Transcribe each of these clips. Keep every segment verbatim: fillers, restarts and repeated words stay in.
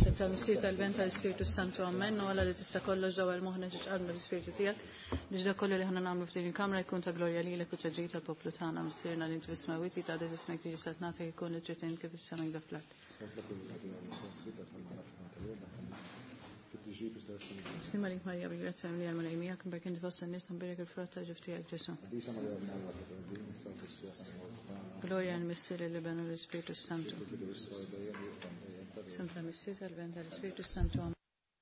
Senta Missir tal-Vent tal-Ispiritu Santu Amen, u għalla li tista' kollox ġewwa l-moħħna tiġqalna l-Ispiritu tiegħek biex dak kollu li ħana nagħmlu f'din il-Kamra jkun ta' glorja lilek u taġġid tal-poplu tagħna missierna li inti bismawiti ta' dismek tiġi satnata jkun li tritin kif is-sema jgħaflat. Sima link Marija b'grazzja li għal malajmija kim barkin tfossa n-nies nbirek il-frott ta' ġiftijak Ġesu. Gloria al Missire li benu l-Ispiritu Santu. Santa Missir tal-Vent tal-Ispiritu Santu Amen.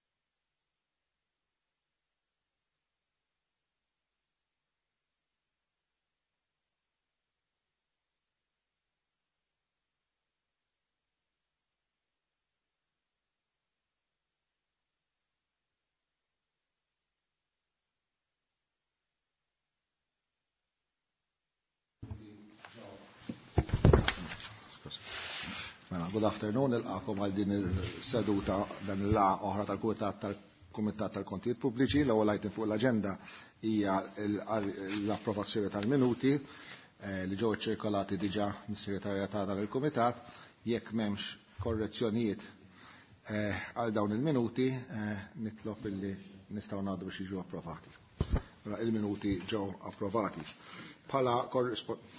Good afternoon, il-għakom għal din il-seduta dan il-laqa oħra tal-Kumitat tal-Kumitat tal-Kontijiet Pubbliċi. L-ewwel item fuq l-aġenda hija l-approvazzjoni tal-minuti li ġew ċirkolati diġà mis-segretarjat dan il-Kumitat. Jekk m'hemmx korrezzjonijiet għal dawn il-minuti, nitlob illi nistgħu ngħaddu biex jiġu approvati. Il-minuti ġew approvati. Bħala korrispond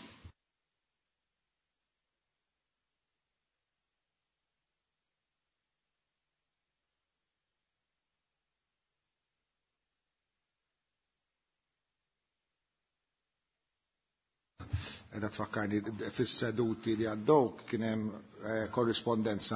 Edha tfakkarni fis-seduti li għaddew kien hemm korrispondenza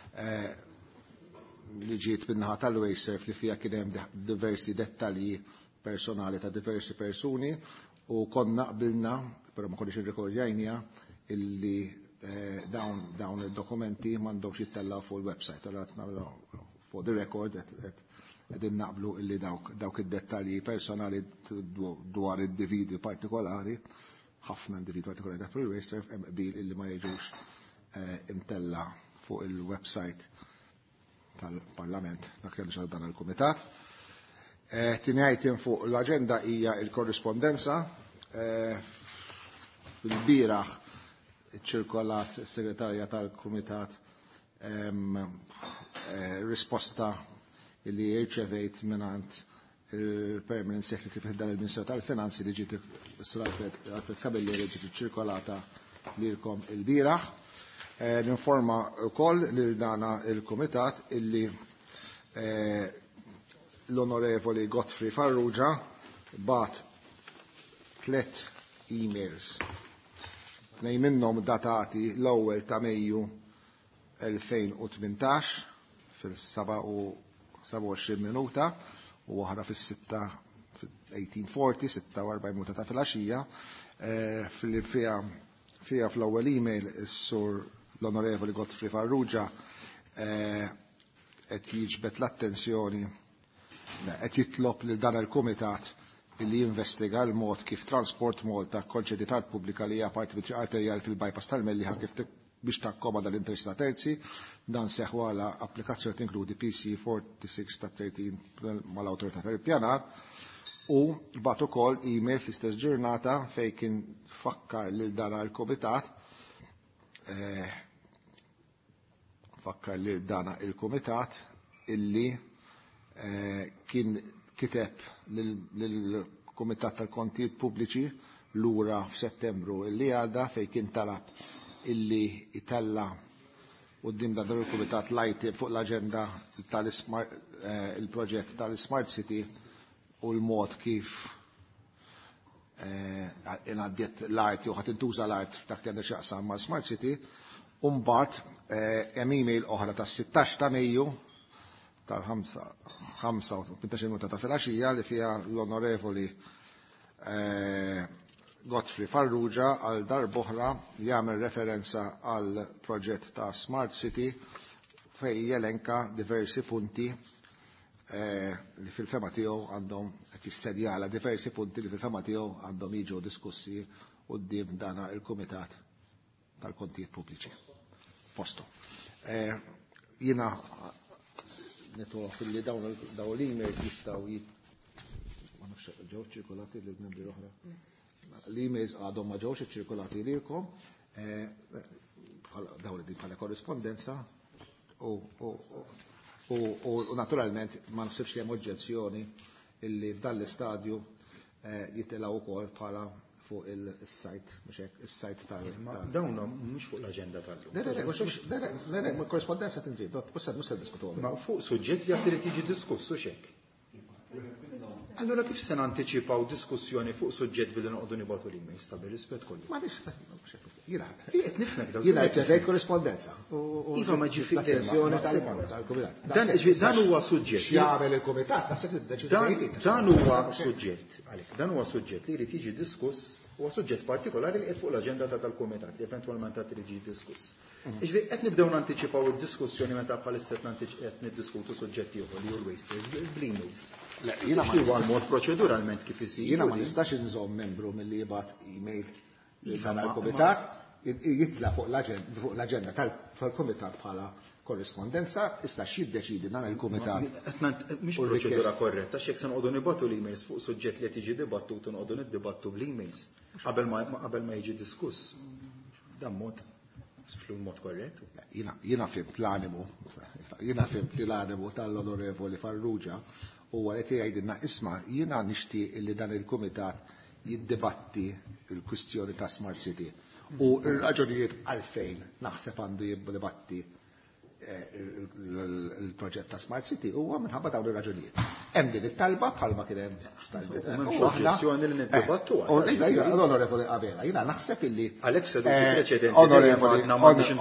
li ġiet min-naħa tal-Waserf li fiha kien hemm diversi dettalji personali ta' diversi persuni u konna qbilna, però ma konniex irrekordjajnija, illi dawn dawn id-dokumenti m'għandhomx jittellaw fuq il-website. Allura for the record qegħdin naqblu illi dawk dawk id-dettalji personali dwar individwi partikolari ħafna individwi partikolari dak il-Waserf hemm qbil illi ma jiġux imtella fuq il-website tal-Parlament dak li xal dan il-Kumitat. Tieni item fuq l-aġenda hija l-korrispondenza. Fil-bieraħ iċċirkolat is-segretarja tal-Kumitat risposta li rċevejt mingħand il-Permanent Secretary f'ħeddan il-Ministru tal-Finanzi li ġiet Alfred Kabelli li ġiet ċirkolata lilkom il-bieraħ. Ninforma wkoll lil dana il-Kumitat illi l-Onorevoli Godfrey Farrugia bat tliet emails. Tnejn minnhom datati l-ewwel ta' Mejju elfejn u tmintax fil-seba' u seba' u għoxrin minuta u waħda fis-sitta eighteen forty, sitta u arba'in minuta ta' filgħaxija. Fil-fija fija fl-ewwel email is-sur l-Onorevoli Godfrey Farrugia qed jiġbed l-attenzjoni qed jitlob lil dan il-Kumitat li jinvestiga l-mod kif Transport Malta konċedi tal-pubblika li hija parti mit-triq arterjali fil-bypass tal-Melliħa kif biex takkomoda l-interess ta' terzi, dan seħħ wara applikazzjoni tinkludi P C forty-six ta' thirteen mal-Awtorità tal-Ippjanar u bat ukoll email fl-istess ġurnata fejn kien fakkar lil dan il-Kumitat fakkar lil dan il-Kumitat illi kien kiteb lill-Kumitat tal-Kontijiet Pubbliċi lura f'Settembru illi għadda fejn kien talab illi itella quddiem dan il-Kumitat lajti fuq l-aġenda tal-Smart il-proġett tal-Smart City u l-mod kif ingħaddiet l-art jew ħadd intuża l-art f'dak li għandha x'jaqsam ma' Smart City. U mbagħad hemm email oħra tas-sittax ta' Mejju tal-ħamsa u tmintax minuta ta' filgħaxija li fiha l-Onorevoli Godfrey Farrugia għal darb'oħra jagħmel referenza għal proġett ta' Smart City fejn jelenka diversi punti li fil-fema tiegħu għandhom qed jissedjala diversi punti li fil-fema tiegħu għandhom jiġu diskussi quddiem dana il-Kumitat tal-Kontijiet Pubbliċi. Posto. Jiena nitgħu fil-li dawn l-emails jistgħu ma nafx ġew ċirkolati lil membri oħra. L-emails għadhom ma ġewx iċċirkolati lilkom dawn din bħala korrispondenza u U naturalment ma nsibx li hemm oġġezzjoni illi f'dan l-istadju jitilgħu wkoll bħala fuq il-sajt, mhux hekk, is-sajt tal. Dawn mhux fuq l-aġenda tal-lum. Le, le, korrespondenza tinġib, mhux se diskutu. Ma fuq suġġett li qed jiġi diskussu x'hekk. Allora kif se nanticipaw diskussjoni fuq suġġett billi noqogħdu nibgħatu l-emails ta' bir-rispett kollu? Ma nix, jiena qed nifhmek dawn. jiena rċevejt korrespondenza. Iva ma ġifi attenzjoni tal-kumitat. Dan huwa suġġett. X'jagħmel il-kumitat naħseb tiddeċidi. Dan huwa suġġett, għalek, dan huwa suġġett li jrid jiġi diskuss, huwa suġġett partikolari li qed fuq l-aġenda tal-kumitat li eventwalment qed irid jiġi diskuss. Iġvi qed nibdew nanticipaw id-diskussjoni meta bħalissa qed niddiskutu suġġetti ieħor li hu l-wasters bl-emails. Jiena ma huwa l-mod proċeduralment kif isir. Jiena ma nistax inżomm membru milli jibgħat email tal-kumitat jitla fuq l-aġenda tal-kumitat bħala korrespondenza, ista x'jiddeċidi dan il-kumitat. Mhix proċedura korretta, x'hekk se noqogħdu nibgħatu l-emails fuq suġġett li qed jiġi dibattut u noqogħdu niddibattu bl-emails qabel ma jiġi diskuss. Dan mod fl-mod korrett. Jiena fimt l-animu, jiena fimt l-animu tal-Onorevoli Farrugia u għalet jgħidilna isma' jiena nixtieq li dan il-kumitat jiddibatti il-kwistjoni ta' Smart City. U r-raġunijiet għalfejn naħseb għandu jiddibatti il-proġett ta' Smart City huwa minħabba dawn ir-raġunijiet. Hemm din it-talba bħalma kien hemm oġġezzjoni li niddibattu. Onorevoli Abela, jiena naħseb illi għalhekk seduti preċedenti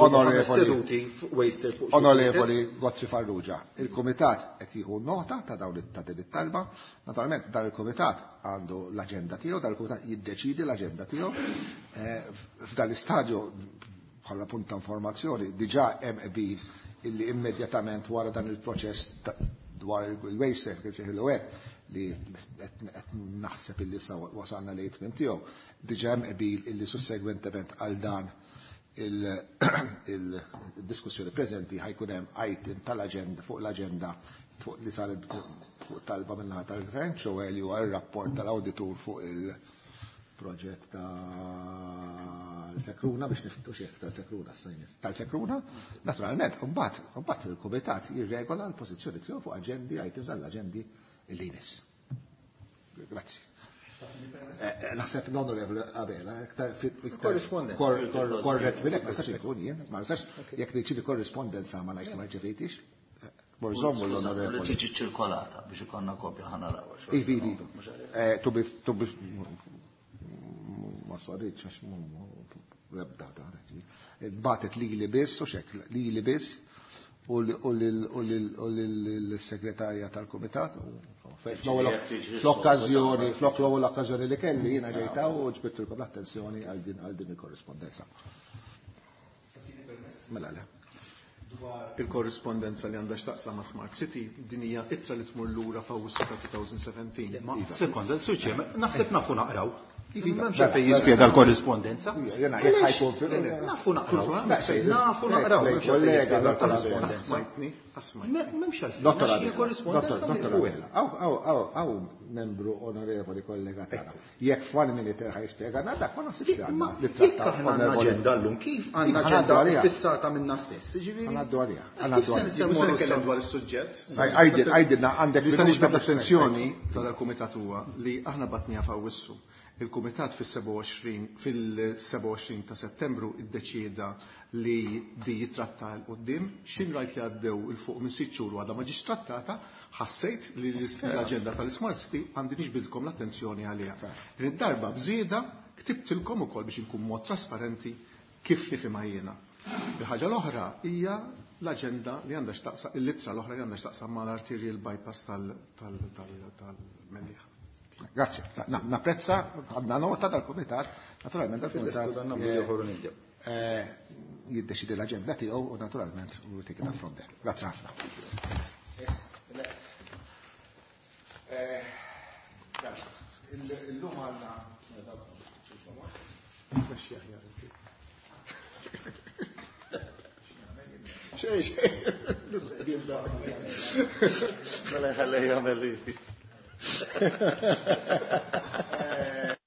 Onorevoli Gozzi Farrugia, il-Kumitat qed jieħu nota ta' dawn ta' din it-talba. Naturalment dan il-Kumitat għandu l-aġenda tiegħu, dan il-Kumitat jiddeċidi l-aġenda tiegħu. F'dan l-istadju bħala punta informazzjoni diġà hemm qbil illi immedjatament wara dan il-proċess dwar il-waster kif seħilu hekk li qed naħseb illi sa wasalna lejn tmiem tiegħu, diġà hemm qbil illi sussegwentement għal dan il-diskussjoni preżenti ħajkun hemm item tal-aġenda fuq l-aġenda fuq li saret fuq talba minnaħa tal-Gvern, ċewwe li huwa r-rapport tal-awditur fuq il-proġett tal-Fekruna biex niftu xejn tal-Fekruna tal-Fekruna, naturalment, mbagħad mbagħad il-Kumitat jirregola l-pożizzjoni tiegħu fuq aġendi items għall-aġendi li jmiss. Grazzi. Naħseb l-Onorevoli Abela, korrett minn hekk ma nistax ikun jien, ma nistax jekk riċivi korrispondenza ma ngħidx ma rċevejtix. Morżommu l-Onorevoli. Tiġi ċirkolata biex ikonna kopja ħana rawa. Ivi, ivi. Tubi, tubi, ma sarriċ, għax webda ta' batet li li biss, u xek, li li biss, u l-segretarja tal-komitat, fl-okkazjoni, fl-okkazjoni li kelli jina ġejta u ġbittilkom l-attenzjoni għal din il-korrespondenza. Mela le. Il-korrespondenza li għandha x'taqsam ma' Smart City din hija ittra li tmur lura f'Awwissu ta' twenty seventeen. Sekonda, suċi, naħseb nafu naqraw. M'hemmx għalfejn jispjega l-korrispondenza. Nafu naqraw. Nafu naqraw. Kollega, Asmajtni, asmajtni. M'hemmx għalfejn. Dottor korrispondenza. Għaw membru onorevoli kollega tagħna. Jekk f'wan militer ħajspjegana dak ma naħsibx għandna li trattaw aġenda llum kif għandna aġenda fissata minna stess. Għanaddu għalija. Għanaddu għalija. Kellem dwar is-suġġett. Għajdilna għandek Nista' nixbed l-attenzjoni tal-Kumitat huwa li aħna batnija f'Awwissu. Il-Kumitat fil-seba' ta' Settembru iddeċieda li di jitratta l-qoddim, xin rajt li għaddew il-fuq minn sitt xhur għadha ma ġiex trattata, ħassejt li l-aġenda tal-Smart City għandi nixbidilkom l-attenzjoni għaliha. Din id-darba bżieda ktibtilkom ukoll biex inkun mod trasparenti kif nifhimha jiena. Il-ħaġa l-oħra hija l-aġenda li għandha x'taqsam il-littra l-oħra li għandha x'taqsam mal-arterial bypass tal-Mellieħ. Grazie. Napprezza, għadna nota dal-Komitat, naturalment dal-Komitat jiddeċidi l-agenda tiegħu u naturalment u tik ta' fronte. Grazie ħafna. Illum għandna xej xej. Mela ħallej jagħmel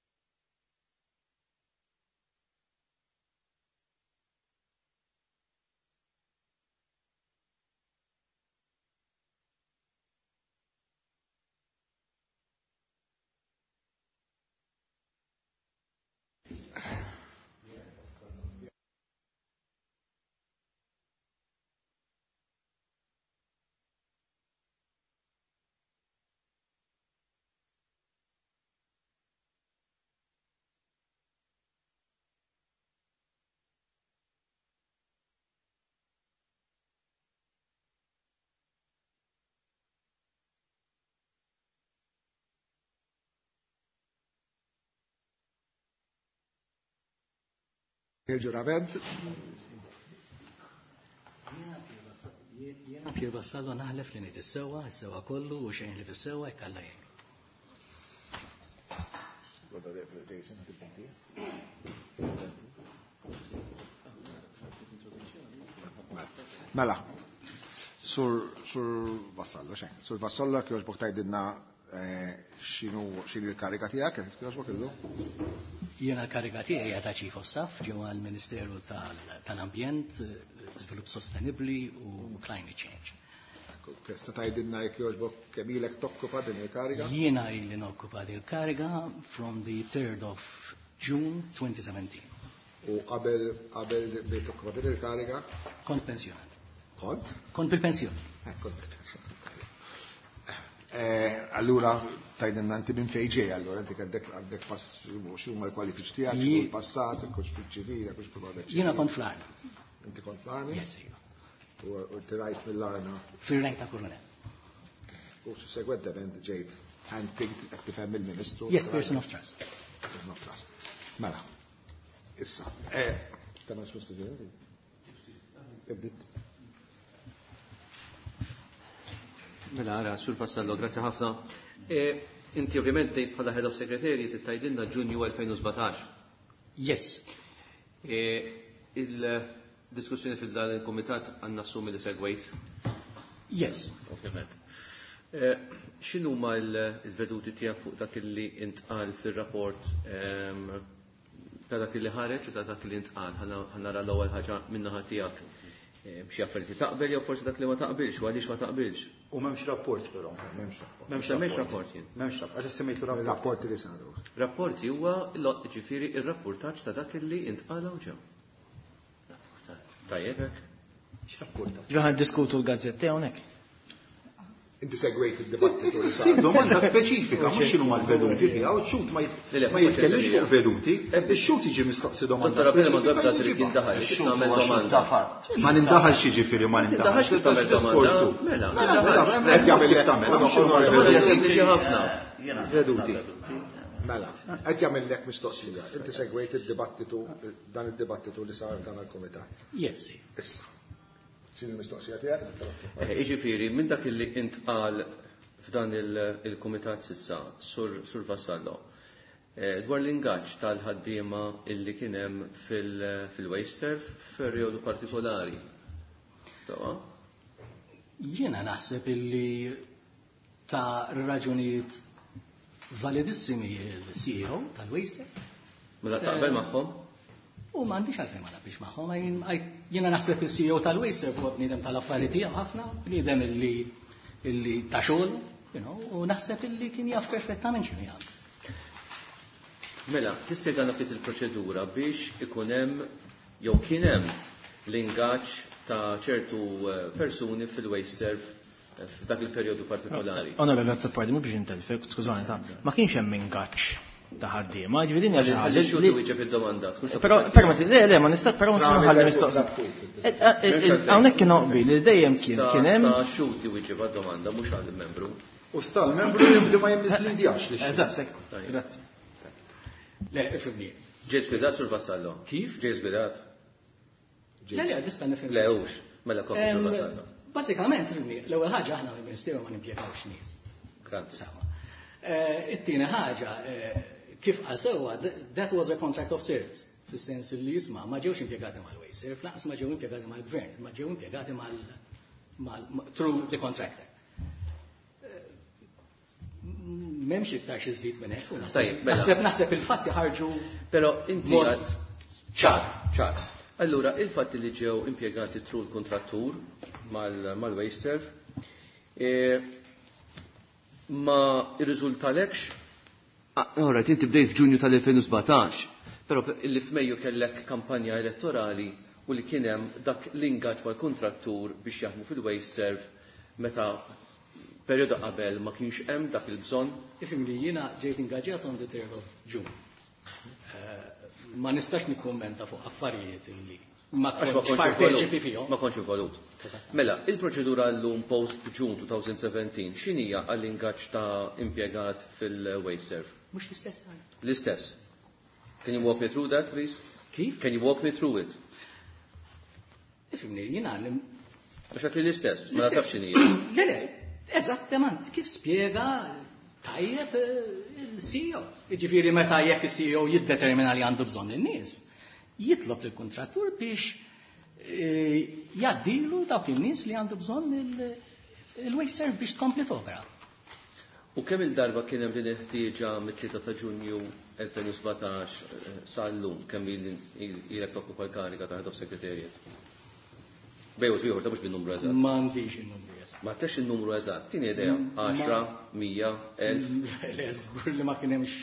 Il-ġurament. Jena Pier Vassallo naħlef li nid is-sewa, is-sewa kollu u xejn li fis-sewa jkalla jgħin. Mela, sur Vassallo, xejn. Sur Vassallo kjoġbok tajdinna xinu il-karika tijak, kjoġbok illu? Jena karika tijak ta' Chief of Staff ġewwa l-Ministeru tal-Ambjent, Svilupp Sostenibli u Climate Change. Kessa tajdinna kjoġbok kemilek tokkupa din il-karika? Jena illi nokkupa din il-karika from the third of June twenty seventeen. U qabel qabel bejt tokkupa din il-karika? Kont pensjonat. Kont? Kont bil-pensjoni. Kont bil-pensjoni. Allura, tajdinna inti minn fejġej, allura, inti għaddek pass xumma l-kwalifiċi tijak, il-passat, il-kux ċivila, kux probabli. Jena kont fl-armi. Inti kont fl-armi? Yes, jena. U t-rajt mill-arna? Fil-rank ta' kurmanet. U segwentement ġejt hand-picked tifhem il-Ministru? Yes, person of trust. Person of trust. Mela, issa. Tamma x-mustu ġejn? Ibdit. Mela, għara, Sur Vassallo, grazie ħafna. Inti ovvijament dejt bħala Head of Secretary tittajdilna ġunju twenty seventeen. Yes. Il-diskussjoni fil-dan il-komitat għanna assumi li segwejt? Yes. Ovvijament. X'inhu ma l-veduti tiegħek fuq dak li intqal fil-rapport ta' dak li ħareġ u ta' dak li intqal? Ħannara l-ewwel ħaġa min-naħa tiegħek. B'xi affarijiet taqbel jew forsi dak li ma taqbilx, u għaliex ma taqbilx. U m'hemmx rapport però. M'hemmx rapport. M'hemmx rapport jien. M'hemmx rapport. Għax semmejtu rapport. Rapporti li saru. Rapporti huwa ġifieri ir-rapportaġġ ta' dak li intqala u ġew. Tajjeb hekk. X'rapportaġġ? Ġoħan diskutu l-gazzetti hawnhekk. Inti segwejt id-dibattitu li saru. Domanda speċifika, mhux x'inhu mal-veduti tiegħu, x-xut ma jitkellimx fuq veduti, ix-xut jiġi mistoqsi domanda. Dottor Abel ma dobda trid jindaħal, biex nagħmel domanda. Ma nindaħalx jiġifieri ma nindaħalx. Tagħmel domanda. Mela, qed jagħmel li tagħmel. sempliċi ħafna. Veduti. Mela, qed jagħmel lek mistoqsija. Inti segwejt id-dibattitu dan id-dibattitu li sar dan il-kumitat. Yes. Issa. Xin il-mistoqsija tiegħek? Iġifieri minn dak li intqal f'dan il-kumitat sissa, Sur Vassallo, dwar l-ingaġġ tal-ħaddiema illi kien hemm fil-waste serve f'perjodu partikolari. Jiena naħseb illi ta' raġunijiet validissimi l-C E O tal-waste serve. Mela taqbel magħhom? U m'għandix għalfejn ma naqbilx magħhom. Jiena naħseb is-C E O tal-waste serve huwa bniedem tal-affarijiet tiegħu ħafna, bniedem illi ta' xogħol, u naħseb illi kien jaf perfettament x'inhu jagħmel. Mela, tispjegana ftit il-proċedura biex ikun hemm jew kien hemm l-ingaġġ ta' ċertu persuni fil-waste serve f'dak il-perjodu partikolari. Onorevoli Grazzi Pardi, mhux biex intelfek, skużani ta' ma kienx hemm ingaġġ ta' ħaddiema, ġifieri hija xi ħaġa li wieġeb id-domanda. Però permetti, le le ma nista' però nsunu ħalli mistoqsi. Hawnhekk kien oqbi li dejjem kien kien hemm ta' xuti wieġeb għad-domanda mhux għall-membru. U sta l-membru jibda ma jemmiżlindjax li. Eżatt, grazzi. Le, ifhimni. Ġej żbidat Sur Vassallo. Kif? Ġej żbidat. Le, le, nista' nifhem. Le hux, mela kopri Sur Vassallo. Bażikament, l-ewwel ħaġa aħna mill-Ministeru ma nimpjegawx nies. Grazzi. It-tieni ħaġa kif qasewa, that was a contract of service. Fis-sens li jisma' ma ġewx impjegati mal-waste serve, laqas ma ġew impjegati mal-gvern, ma ġew impjegati mal through the contractor. M'hemmx iktar xi żid minn hekk. Naħseb naħseb il-fatti ħarġu. Però inti ċar, ċar. Allura, il-fatti li ġew impjegati through l-kontrattur mal-waste serve ma irriżultalekx. Ora, inti bdejt f'Ġunju tal-twenty seventeen, però illi f'Mejju kellek kampanja elettorali u li kien hemm dak l-ingaġġ mal-kontrattur biex jaħdmu fil-waste serve meta perjodu qabel ma kienx hemm dak il-bżonn. Ifhem li jiena ġejt ingaġġjat on the third of June. Ma nistax nikkummenta fuq affarijiet illi ma parteċipi fihom. Ma kontx involut. Mela, il-proċedura llum post June twenty seventeen x'inhija għall-ingaġġ ta' impjegat fil-waste serve? Mhux l-istess. L-istess. Can you walk me through that, please? Kif? Can you walk me through it? Ifimni, jina Mux għat li l-istess, ma nafx xinija. Le, le, eżattament, kif spiega tajjeb il-C E O. Ġifiri meta jekk il-C E O jiddetermina li għandu bżonn in-nies, jitlob lill-kontrattur biex jaddilu dawk in-nies li għandu bżonn il-waste serve biex tkompli topera. U kemm il-darba kien hemm din il-ħtieġa mit-tlieta ta' Ġunju elfejn u sebgħtax sal-lum kemm ilek tokkupa l-kariga ta' Head of Secretariat? Bejwet ieħor ta' mhux bin-numru eżatt. M'għandix in-numru eżatt. Ma tex in-numru eżatt. Tieni idea, għaxra, mija, elf. Le żgur li ma kien hemmx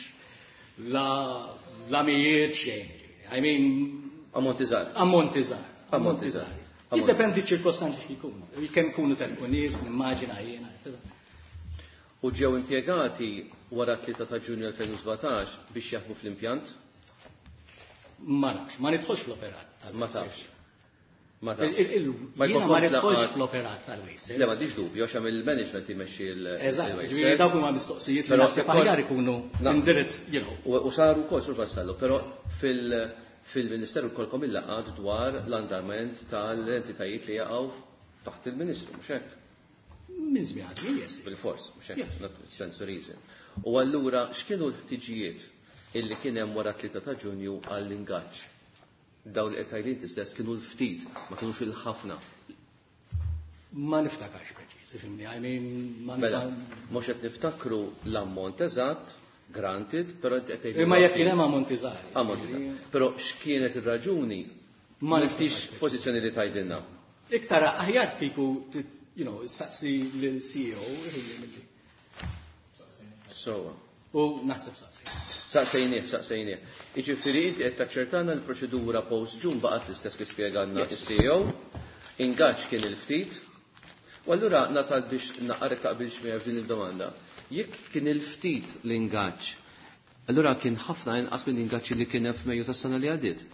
la mijiet xejn. I mean ammonti żgħar. Ammonti żgħar. Ammonti żgħar. Jiddependi ċ-ċirkostanzi x'ikunu. Kemm kunu telqu nies, nimmaġina jiena. U ġew impjegati wara tlieta ta' Ġunju elfejn u sebgħtax biex jaħdmu fl-impjant? Ma nafx, ma nidħolx fl-operat. Ma tafx. Ma Jiena ma nidħolx fl-operat tal-waste. Le, ma diġ dubju, għax il management jimexxi l-waste. Eżatt, ġifieri dawk huma mistoqsijiet li naħseb aħjar ikunu indirizz, you know. U saru wkoll sur vassallu, però fil-Ministeru kolkom il-laqgħat dwar l-andament tal-entitajiet li jaqgħu taħt il-Ministru, mhux hekk? Min żmien ħażin, yes. Bil-fors, mhux hekk, sensu reason. U allura x'kienu l-ħtiġijiet illi kien hemm wara tlieta ta' Ġunju għall-ingaġġ? Daw li qed istess kienu l-ftit, ma kienux il-ħafna. Ma niftakarx preċiż, ifhimni, I mean ma Mela, mhux qed niftakru l-ammont eżatt, granted, però qed tgħid. Imma jekk kien hemm ammont iżgħar. Ammont iżgħar. Però x'kienet ir-raġuni? Ma niftix pożizzjoni li tgħidilna. Iktar aħjar kieku, you know, saqsi lill-C E O milli. So. U naħseb saqsi. Saqsejnieh, saqsejnieh. Jiġifieri inti qed taċċertana l-proċedura post Ġun baqgħet l-istess kif spjegalna is-C E O, ingaġġ kien il-ftit, u allura nasal biex naqarek taqbilx miegħek din il-domanda. Jekk kien il-ftit l-ingaġġ, allura kien ħafna inqas minn ingaġġ li kien hemm f'Mejju tas-sena li għaddiet.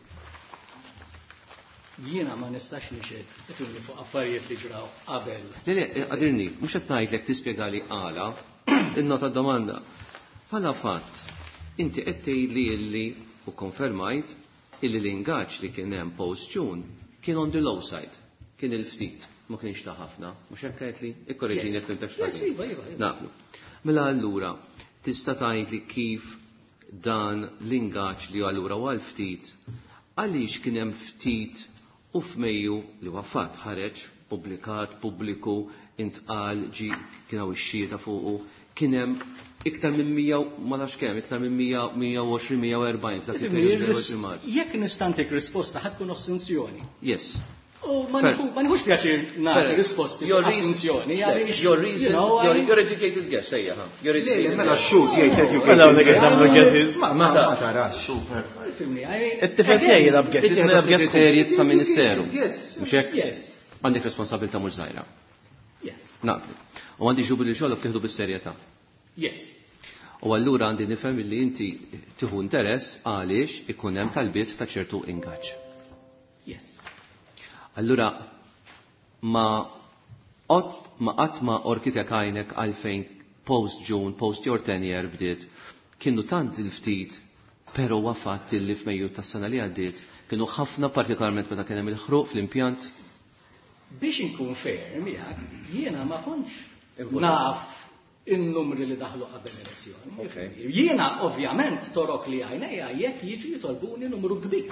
Jiena ma nistax nixed ifhimni fuq affarijiet li ġraw qabel. Le, le, qadirni, mhux qed ngħidlek tispjegali għala in-nota domanda. Bħala fatt, inti qed tgħidli illi u konfermajt illi l-ingaġġ li kien hemm post Ġun kien on the low side, kien il-ftit, ma kienx ta' ħafna, mhux hekk qedli? Ikkorreġini jekk intax ta' naqblu. Mela allura tista' tgħidli kif dan l-ingaġġ li allura huwa l-ftit għaliex kien hemm ftit u f'Mejju li huwa fatt ħareġ pubblikat, pubbliku, intqal ġi kien hawn ix-xhieda fuqu, kien hemm iktar minn mija ma nafx kemm, iktar minn mija u għoxrin mija u erbgħin f'dak il-perjodu. Jekk nistantik risposta ħad tkun assunzjoni. Yes. U ma nħux pjaċir nagħti risposti assunzjoni. Your reason, your educated guess, ejja, ha. Your educated guess. Mela xut jgħid educated. Ma tarax. Super. it-tifel tiegħi jilab guess, isma' jilab guess. Segretarjiet ta' Ministeru. Mhux hekk? Yes. Għandek responsabilità mhux żgħira. Yes. Naqblu. U għandi ġubu li xogħol btieħdu bis-serjetà. Yes. U allura għandi nifhem li inti tieħu interess għaliex ikun hemm talbiet ta' ċertu ingaġġ. Yes. Allura ma qatt ma qatt ma orkitek għajnek għalfejn post Ġun, post your tenure bdiet, kienu tant il-ftit, però huwa fatt li f'Mejju tas-sena li għaddiet kienu ħafna partikolarment meta kien hemm il-ħruq fl-impjant. Biex inkun fair miegħek, jiena ma kontx naf in-numri li daħlu qabel elezzjoni. Jiena ovvjament torok li għajnejja jekk jiġu jitolbuni numru kbir.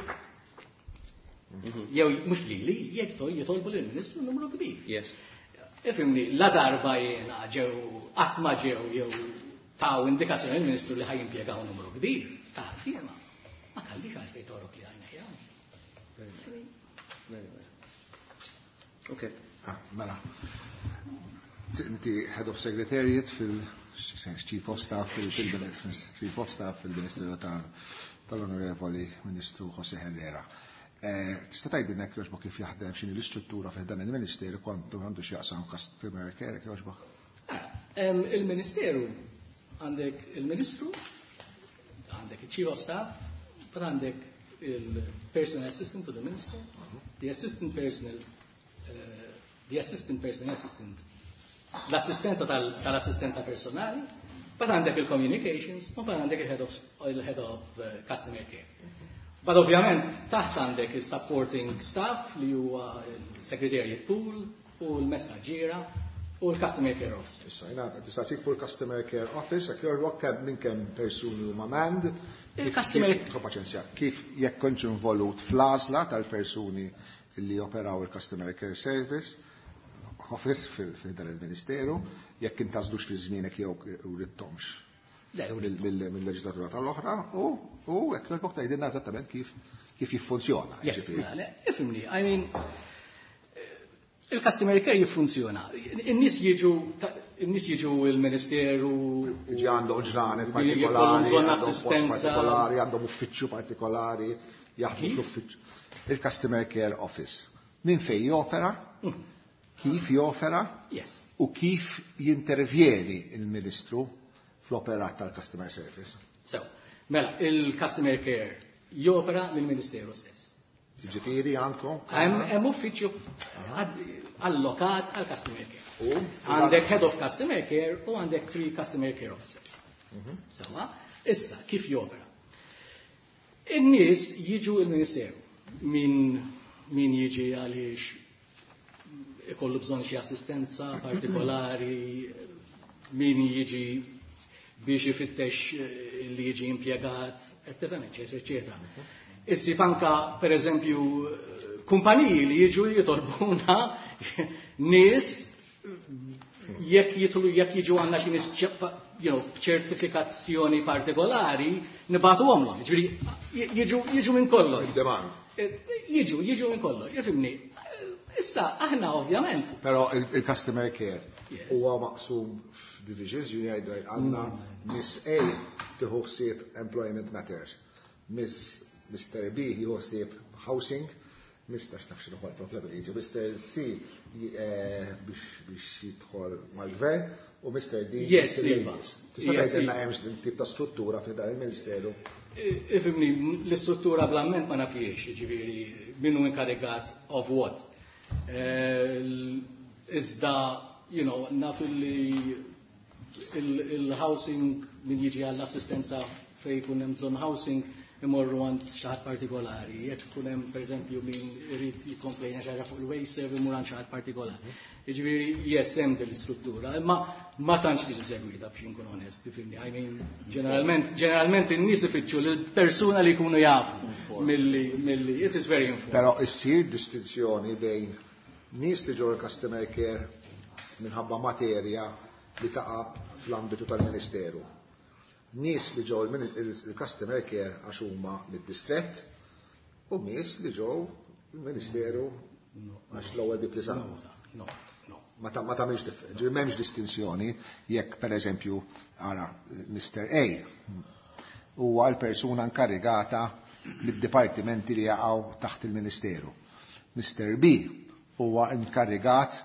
Jew mhux lili, jekk jitolbu lill-Ministru numru kbir. Yes. Ifhimni, la darba jiena ġew qatt ma ġew jew taw indikazzjoni lill-Ministru li ħajimpjegaw numru kbir. Taf jiena. Ma kallix għalfejn torok li għajnejja. Okay. Mela. Inti Head of Secretariat fil-Chief of Staff fil-Chief of Staff fil-Ministeru tal-Onorevoli Ministru Jose Herrera. Tista' tgħidilna jogħġbok kif jaħdem x'inhi l-istruttura fih dan il-Ministeru kwantu għandu x'jaqsam customer care jogħġbok? Il-Ministeru għandek il-Ministru, għandek il-Chief of Staff, għandek il-Personal Assistant to the Minister, the Assistant Personal, the Assistant Personal Assistant, l-assistenta tal-assistenta personali, bat għandek il-communications, u bat għandek il-head of Customer Care. But ovvjament taħt għandek il-supporting staff li huwa il-Secretariat Pool u l-Messaġġiera u l-Customer Care Office. Issa jina tista' sik fuq il-Customer Care Office, jekk jorbok kemm minn kemm persuni huma mand. Il-Customer paċenzja, kif jekk kontx involut fl-għażla tal-persuni li operaw il-Customer Care Service Office fil-dan il-Ministeru, jekk intażdux fi żmienek jew urittomx. mill-leġislatura tal-oħra u hekk jorbok tgħidilna eżattament kif kif jiffunzjona. Yes, ifhimni, I mean il-Customer Care jiffunzjona. In-nies jiġu in-nies jiġu il-Ministeru jiġi għandhom ġranet partikolari, għandhom assistenza partikolari, għandhom uffiċċju partikolari, jaħdmu fl-uffiċċju. Il-Customer Care Office. Min fejn jopera? Kif jopera? Yes. U kif jintervjeni il-Ministru fl-operat tal-Customer Service? So, mela, il-Customer Care jopera mill-Ministeru stess. Ġifieri għandkom? Hemm uffiċċju allokat għal Customer Care. Għandek Head of Customer Care u għandek three Customer Care Officers. Sewa, issa kif jopera? In-nies jiġu il-Ministeru min min jiġi għaliex ikollu bżonn xi assistenza partikolari, min jiġi biex ifittex li jiġi impjegat, eccetera, eccetera. Issi fanka, per eżempju, kumpaniji li jiġu jitolbuna nies jekk jitlu jekk jiġu għandna xi nies ċertifikazzjoni partikolari nibatu għomlom. Ġifieri jiġu jiġu minn kollox. Demand. Jiġu, jiġu minn kollox. Jifhimni. Issa aħna ovvjament. Però il-Customer Care huwa maqsum f'divisions jgħidu għandna Miss A tieħu ħsieb Employment Matters, Miss Mister B jieħu ħsieb Housing, Mister x'nafx ukoll problemi jiġu, Mister C biex jidħol mal-gvern u Mister D. Yes, Tista' tgħidilna hemm din tip ta' struttura f'dan il-Ministeru. Ifhimni l-istruttura blamment ma nafiex, ġifieri minnu inkarigat of what. Iżda, you know, naf li il-housing min jiġi għall-assistenza fej kun hemm bżonn housing imorru għand xi ħadd partikolari. Jekk kun hemm pereżempju min irid jikkomplejna xi ħaġa fuq il-waste imur għand xi ħadd partikolari. Jiġifieri yes hemm din l-istruttura, imma ma tantx tiġi segwita biex inkun onest, tifhimni. I mean, ġeneralment ġeneralment in-nies ifittxu lill-persuna li jkunu jafu milli milli it is very informal. Però issir distinzjoni bejn nies li ġew il-Customer Care minħabba materja li taqa' fl-ambitu tal-Ministeru. Nies li ġew il-Customer Care għax huma mid-distrett u nies li ġew il-Ministeru għax l-ewwel bib li saru. Ma tagħmilx differenza, m'hemmx distinzjoni jekk pereżempju ara Mister A huwa l-persuna inkarigata mid-dipartimenti li jaqgħu taħt il-Ministeru. Mister B huwa inkarrigat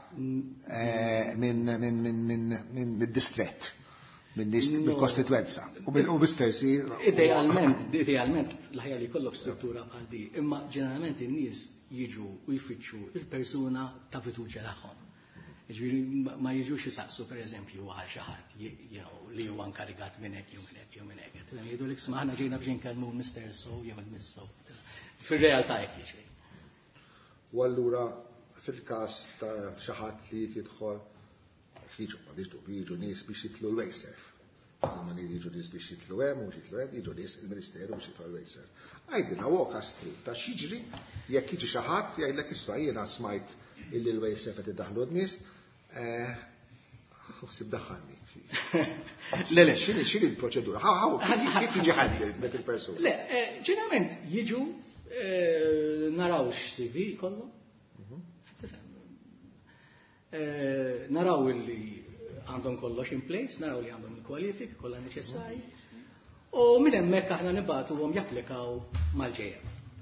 mid-distrett, mill-kostitwenza. U Mister C. Idealment, idealment l-ħajja li jkollok struttura bħal di, imma ġeneralment in-nies jiġu u jfittxu il-persuna ta' fiduċja tagħhom. Ġifieri ma jiġux isaqsu pereżempju għal xi ħadd li huwa inkarigat minn hekk jew minn hekk jew minn hekk. Jgħidulek isma' aħna ġejna biex inkellmu Mister So jew il-Miss So. Fir-realtà hekk jiġri. U allura fil-każ ta' xi ħadd li jidħol jiġu ma jiġu nies biex jitlu l-wejsef. Ma jiġu nies biex jitlu hemm u jitlu hemm, jiġu nies il-Ministeru biex jitlu l-wejsef. Għajdilna walk us through ta' x'jiġri jekk jiġi xi ħadd jgħidlek isma' jiena smajt illi l-wejsef qed iddaħħlu n-nies, uħsib daħħalni. Le, le. X'inhi l-proċedura? Kif jiġi ħaddil dak il-persuna? Le, ġeneralment jiġu naraw x'C V kollu. Naraw li għandhom kollox in place, naraw li għandhom il-kwalifik, kollha neċessarji. U minn hemmhekk aħna nibagħtuhom japplikaw mal-Ġejja.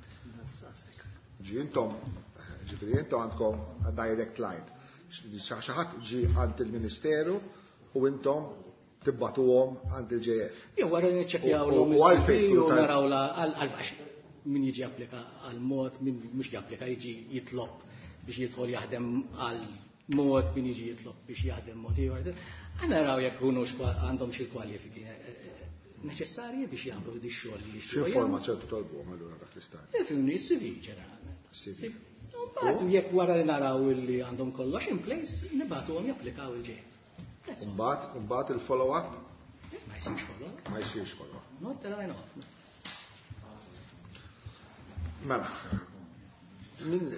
Ġi intom, ġifieri intom għandkom direct line. Xi ħadd ġi għand il-Ministeru u intom tibbatuhom għand il-J F. Jew wara niċċekkjawhom u naraw għal min jiġi applika għal mod, min mhux japplika jiġi jitlob biex jidħol jaħdem għal mod min jiġi jitlob biex jaħdem mod ieħor. Aħna naraw jekk hunux għandhom xi kwalifiki. neċessarji biex jagħmlu di xogħol li jixtiequ. X'informazzjoni titolbuhom allura dak l-istat? Ifhimni C V ġeneralment. Mbagħad jekk wara li naraw li għandhom kollox in place, nibagħtuhom japplikaw il-ġej. Mbagħad mbagħad il-follow-up? Ma jsirx follow-up. Ma jsirx follow-up. Not that I know. Mela, min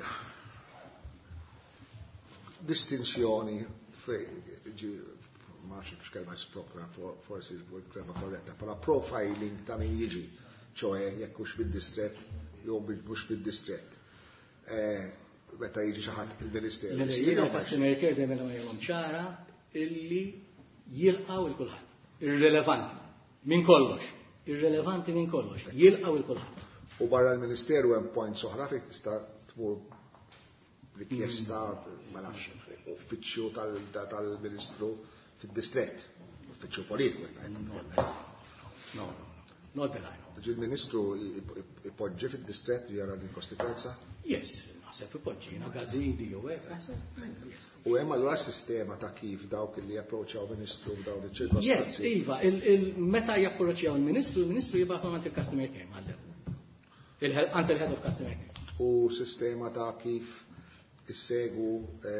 distinzjoni fej, ma nafx kelma s-propra, forsi kelma korretta, pala profiling ta' min jiġi, ċoħe jekkux fil-distret, jew mux fil-distret. Meta jiġi xaħat il-Ministeru. Jiena customer care dejjem għamilhom ċara illi jilqaw il-kulħadd. Irrelevanti minn kollox. Irrelevanti minn kollox. Jilqaw il-kulħadd. U barra l-Ministeru hemm point soħra fejn tista' tmur rikjesta ma nafx uffiċċju tal-Ministru fid-distret, uffiċċju politiku. No, not that I know. Il-Ministru ipoġġi fid-distret jara l-kostituenza? Yes, naħseb ipoġġina gazidi u hekk. U hemm allura sistema ta' kif dawk li japproċċjaw Ministru f'dawn iċ-ċirkostanzi. Yes, iva, meta japproċċjaw il-Ministru, il-Ministru jibgħathom għand il-customer care għallew. Għand il-head of customer care. U sistema ta' kif issegu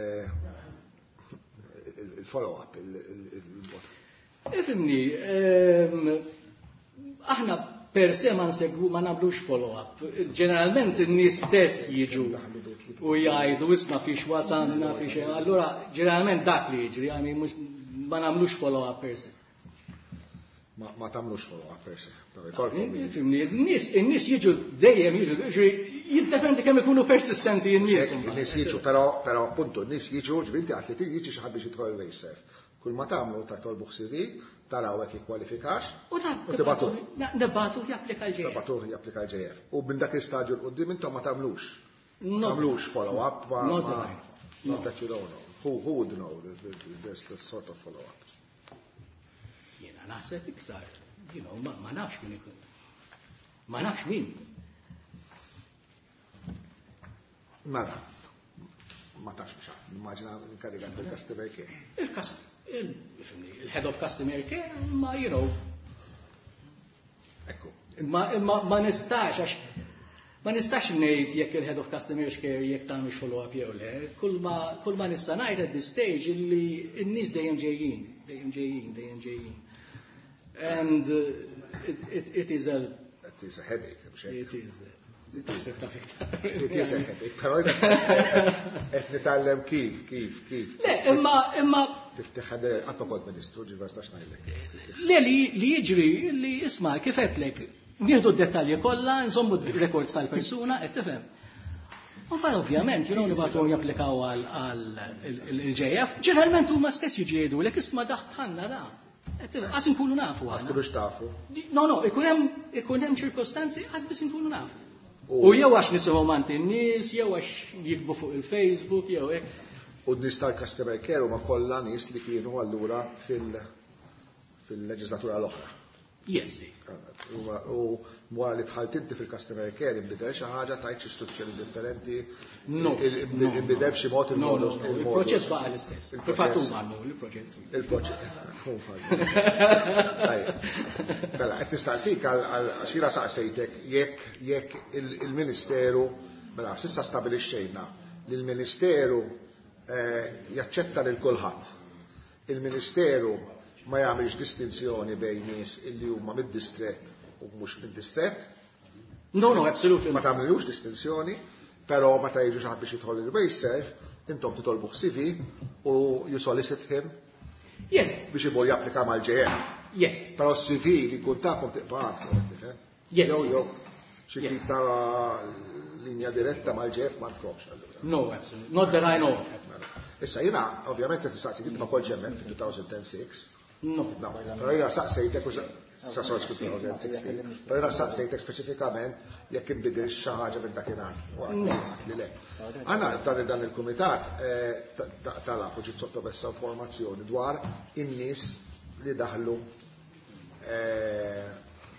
il-follow-up, il-vot. Ifimni, aħna per se ma nsegwu ma nagħmlux follow-up. Ġeneralment in-nies stess jiġu u jgħidu isma' fiex wasanna fiex. Allura ġeneralment dak li jiġri, għami ma nagħmlux follow-up per se. Ma tagħmlux follow-up per se. Ifimni, in-nies jiġu dejjem jiġu jiddefendi kemm ikunu persistenti in-nies. In-nies jiġu, però però appuntu n-nies jiġu ġbinti għat li jiġi xi ħadd biex jidħol il-wejser. Kull ma tagħmlu ta' tolbu C V, taraw hekk jikkwalifikax u tibatuh. Nibatuh japplika l-J F. Nibatuh japplika l-J F. U minn dak il-stadju l-qudiem intom ma tagħmlux. Tagħmlux follow-up ma not that you don't know. Who who would know that there's this sort of follow-up? Jiena naħseb iktar, you know, ma nafx min ikun. Ma nafx min. Mela, ma tafx biex, immaġina l-karigat bil-customer care. Il-head of customer care, ma, you know, ekku. Ma nistax, għax, ma nistax ngħid jekk il-head of customer care jekk tagħmel follow-up jew le. Kull ma nista' ngħid at this stage illi n-nies dejjem ġejjin, dejjem ġejjin, dejjem ġejjin. And it is a it is a headache, it is It is a headache, però qed nitgħallem kif, kif, kif. Le, imma imma tiftiħ għadma kont Ministru ġiva stax ngħidlek. Le li jiġri li isma' kif qedlek nieħdu d-dettalji kollha, nżommu records tal-persuna, qed tifhem. U mbagħad ovvjament, you know, nibgħatu japplikaw għal il-J F, ġeneralment huma stess jiġi jgħidulek isma' daħħalna da. Għas nkunu nafu għana. Għas tafu? No, no, ikun hemm ċirkostanzi għas bis nkunu nafu. U jew għax nisimgħu manti n-nies, jew għax jikbu fuq il-Facebook, jew hekk. U n-nies tal-customer care huma kollha nies li kienu allura fil-leġislatura l-oħra. Yes. U wara li tħalt inti fil-customer care inbidel xi ħaġa tajt xi istruzzjoni differenti. No. Inbidel b'xi mod il-modu. Il-proċess baqa l-istess. Fil-fatt huma għamlu il-proċess. Il-proċess. Mela, qed nistaqsik għal xira saqsejtek jekk jekk il-Ministeru, mela s'issa stabilixxejna li l-Ministeru jaċċetta lil kulħadd. Il-Ministeru ma jagħmilx distinzjoni bejn nies illi huma mid-distret u mhux mid-distret. No, no, absolutely. Ma tagħmlux distinzjoni, però meta jiġu xi ħadd biex jidħol il-wayserv, intom titolbu C V u you solicit him. Yes. Biex imur japplika mal-J F. Yes. Però C V li kun tagħhom tiqbad, tifhem? Yes. Jew jew xi tip ta' linja diretta mal-J F ma tkomx allura. No, absolutely. Not that I know of. Issa jiena ovvjament qed tistaqsi kif ma kolx hemmhekk fil-two thousand six. No. No, però jena saqsejtek u sa' sorts two thousand sixteen. Però jena saqsejtek specifikament jekk inbidil xi ħaġa minn dakinhar. Li le. Għandna dan dan il-kumitat talab u ġiet sottomessa informazzjoni dwar in-nies li daħlu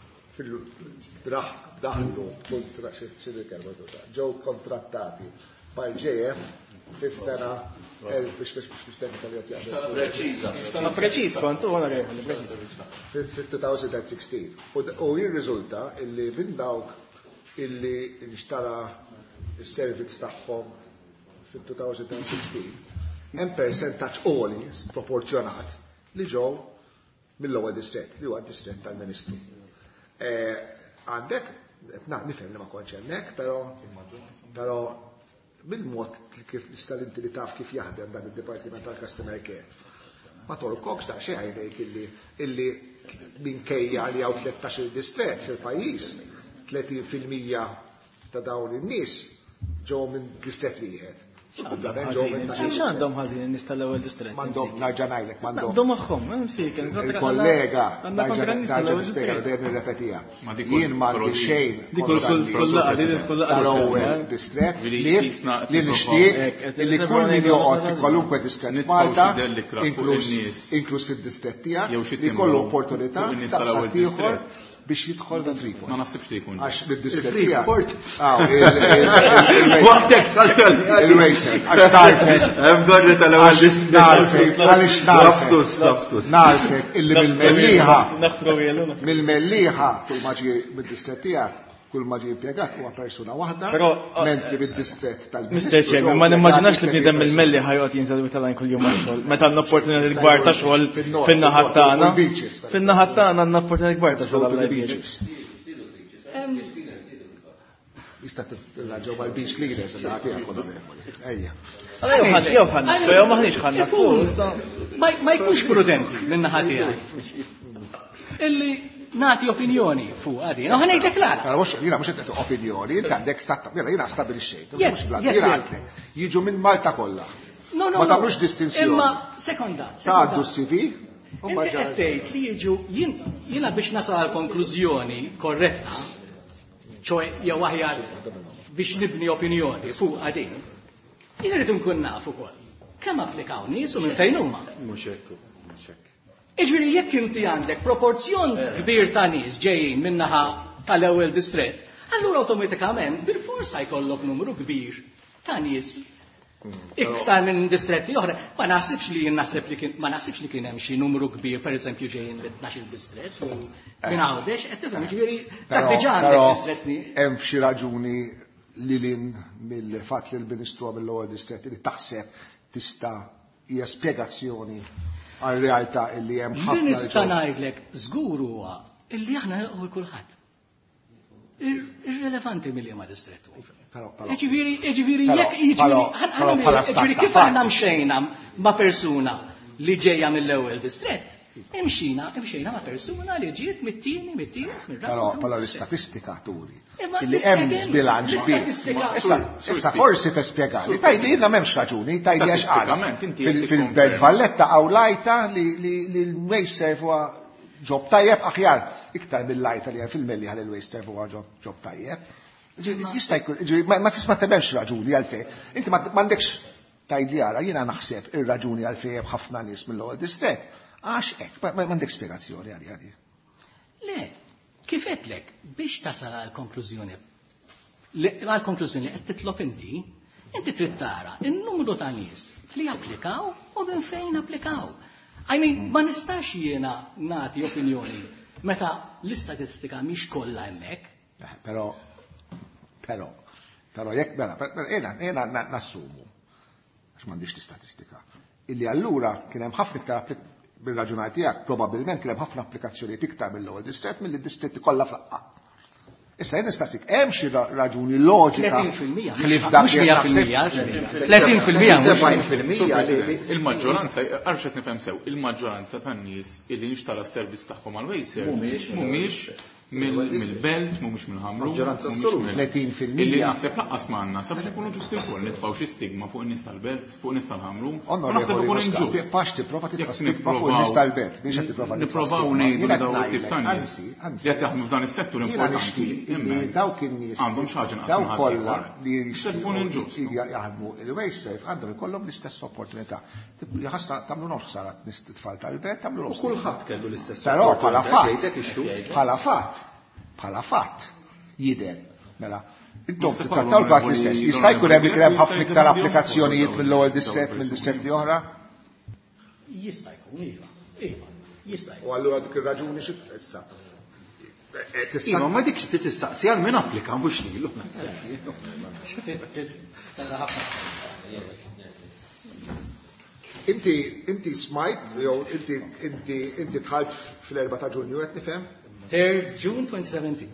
fil-daħlu kontra ġew kontrattati bħal-J F fis-sena Ma preċiż kont, u onorevoli, fil-twenty sixteen. U jirriżulta illi minn dawk illi nixtara s-servizz tagħhom fil-twenty sixteen, hemm percentaġġ għoli proporzjonat li ġew mill-ewwel distret, li huwa d-distret tal-Ministru. Għandek, nifhem li ma kontx hemmhekk, però bil-mod kif tista' inti li taf kif jaħdem dan id-Dipartiment tal-Customer Care. Ma torkokx ta' xi għajnejk illi illi minkejja li hawn tlettax-il distret fil-pajjiż, tletin fil-mija ta' dawn in-nies ġew minn distret wieħed. X'għandhom ħażin nies tal-ewwel distret? M'għandhom narġa' ngħidlek m'għandhom. Għandhom magħhom, hemm siekel. Il-kollega narġa' nispjega dejjem nirrepetiha. Jien m'għandi xejn tal-ewwel distret li nixtieq li kull min joqgħod fi kwalunkwe distret Malta, inkluż fid-distret tiegħek, li jkollu opportunità ta' ieħor biex jidħol da Freeport. Ma nasibx li jkun. Għax bid-distret Freeport. Waqtek tal-tal. Il-Wejser. Għax narfek. Hemm dorri tal-ewwel distret. Narfek. Għaliex narfek. Lapsus. Narfek illi mill-melliħa. Mill-melliħa kull ma ġie bid-distret tiegħek, kull ma ġie impjegat huwa persuna waħda, mentri bid-distret tal-Ministru. Mister Chairman, ma nimmaġinax li bniedem mill-melli ħajqgħod jinżel tal-għajn kull jum għax-xogħol. Meta għandna opportunità l-kbar ta' xogħol fin-naħat tagħna. Fin-naħat tagħna għandna opportunità l-kbar ta' xogħol għall-beaches. Jista' tirraġgħu mal-beach cleaners li ħatiha onorevoli. Ejja. Jew ħanna, jew maħniex ħanna fuq. Ma jkunx prudenti min-naħa tiegħi. Illi nati opinjoni fuq għadi. No, ħanejtek l-għala. Jina mux għedet opinjoni, inti għandek statta, jina stabilixxejt. Yes, yes. Jiġu minn Malta kollha. No, no, ma tagħmlux distinzjoni. Imma sekonda. Tgħaddu s-C V. Inti qed tgħid li jiġu jiena biex nasal għal konklużjoni korretta, ċoj jew aħjar biex nibni opinjoni fuq għadi. Jien irid nkun naf ukoll. Kemm applikaw nies u minn fejn huma? Mhux hekk, mhux hekk. Iġviri jekk inti għandek proporzjon kbir ta' nies ġejjin minnaħa tal-ewwel distret, allura awtomatikament bil-forsa jkollok numru kbir ta' nies iktar minn distretti oħra. Ma naħsibx li jien naħseb li kien ma naħsibx li kien hemm xi numru kbir pereżempju ġejjin minn tnax-il distret jew minn għawdex qed tifhem jiġifieri dak diġà għandek distretti. Hemm xi raġuni li lin mill-fatt li l-Ministru mill-ewwel distret li taħseb tista' hija spjegazzjoni għal-realtà illi hemm ħafna. Li nista' ngħidlek żgur huwa illi aħna nilqgħu kulħadd. Irrelevanti milli ma distrettu. Ġifieri ġifieri jekk jiġifieri kif aħna mxejna ma' persuna li ġejja mill-ewwel distrett, imxina imxejna ma' persuna li ġiet mit-tieni mit-tieni mir-raba. Però bħala l-istatistika turi illi hemm żbilanċ kbir. Issa forsi tispjegali. Tajli jiena m'hemmx raġuni, tajli għax qal. Fil-Belt Valletta awlajta li l-Wejser huwa ġob tajjeb aħjar iktar mill-lajta li fil-melli għal il-Wejser huwa ġob tajjeb. Jista' jkun ma tisma' t'hemmx raġuni għalfejn. Inti m'għandekx tajli ara jiena naħseb ir-raġuni għalfejn hemm ħafna nies mill-ewwel distret. Għax hekk, m'għandek spjegazzjoni għal għadi. Le, kif qedlek biex tasal għall-konklużjoni għall-konklużjoni qed titlob inti, inti trid tara in-numru ta' nies li applikaw u minn fejn applikaw. I mean, ma nistax jiena nagħti opinjoni meta l-istatistika mhix kollha hemmhekk. Però però però jekk mela, jiena nassumu għax m'għandix l-istatistika. Illi allura kien hemm ħafna iktar bil-raġunati tiegħek probabbilment kien hemm ħafna applikazzjonijiet iktar mill-ewwel distret mill-distretti kollha fl-aqqa. Issa jien nistatik hemm xi raġuni loġika li f'dak tletin fil-mija il-maġġoranza għarx qed nifhem sew, il-maġġoranza tan-nies illi nixtara s-servizz tagħhom għal Wejser mhumiex mill-belt, mhumiex mill-ħamru. Maġġoranza assoluta. tletin fil-mija. Illi naħseb laqqas m'għandna sabiex ikunu ġusti wkoll nitfgħu xi stigma fuq in-nies tal-belt, fuq nies tal-ħamru. Naħseb ikun inġust. Pax tipprova titfa' stigma fuq in-nies tal-belt, biex qed tipprova nipprovaw ngħidu dawn it-tip ta' nies li qed jaħdmu f'dan is-settur importanti. Dawk in-nies għandhom xi ħaġa dawk kollha li jixtiequ jaħdmu il-Wejser għandhom ikollhom l-istess opportunità. Ħassa tagħmlu noħsara tfal tal-belt tagħmlu noħsara. Kulħadd kellu l-istess. Però bħala fatt, bħala fatt, bħala fatt jidher mela Intom titrattaw l-kat l-istess. Jista' jkun hemm ikun hemm ħafna iktar applikazzjonijiet mill-ewwel distret mill-distretti oħra? Jista' jkun iva. Iva, jista' jkun. U allura dik ir-raġuni xi issa. Iva, ma dikx tistaqsi għal min applika mhux lilu. Inti inti smajt jew inti inti inti dħalt fil-erba' ta' Ġunju qed nifhem? third June twenty seventeen.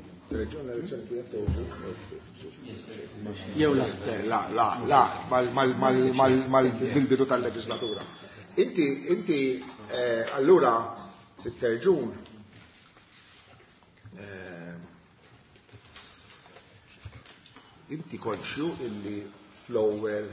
Jew la. La, la, la, mal-bilbidu tal-leġislatura. Inti, inti, allura, it-terġun, inti konxju illi fl-ewwel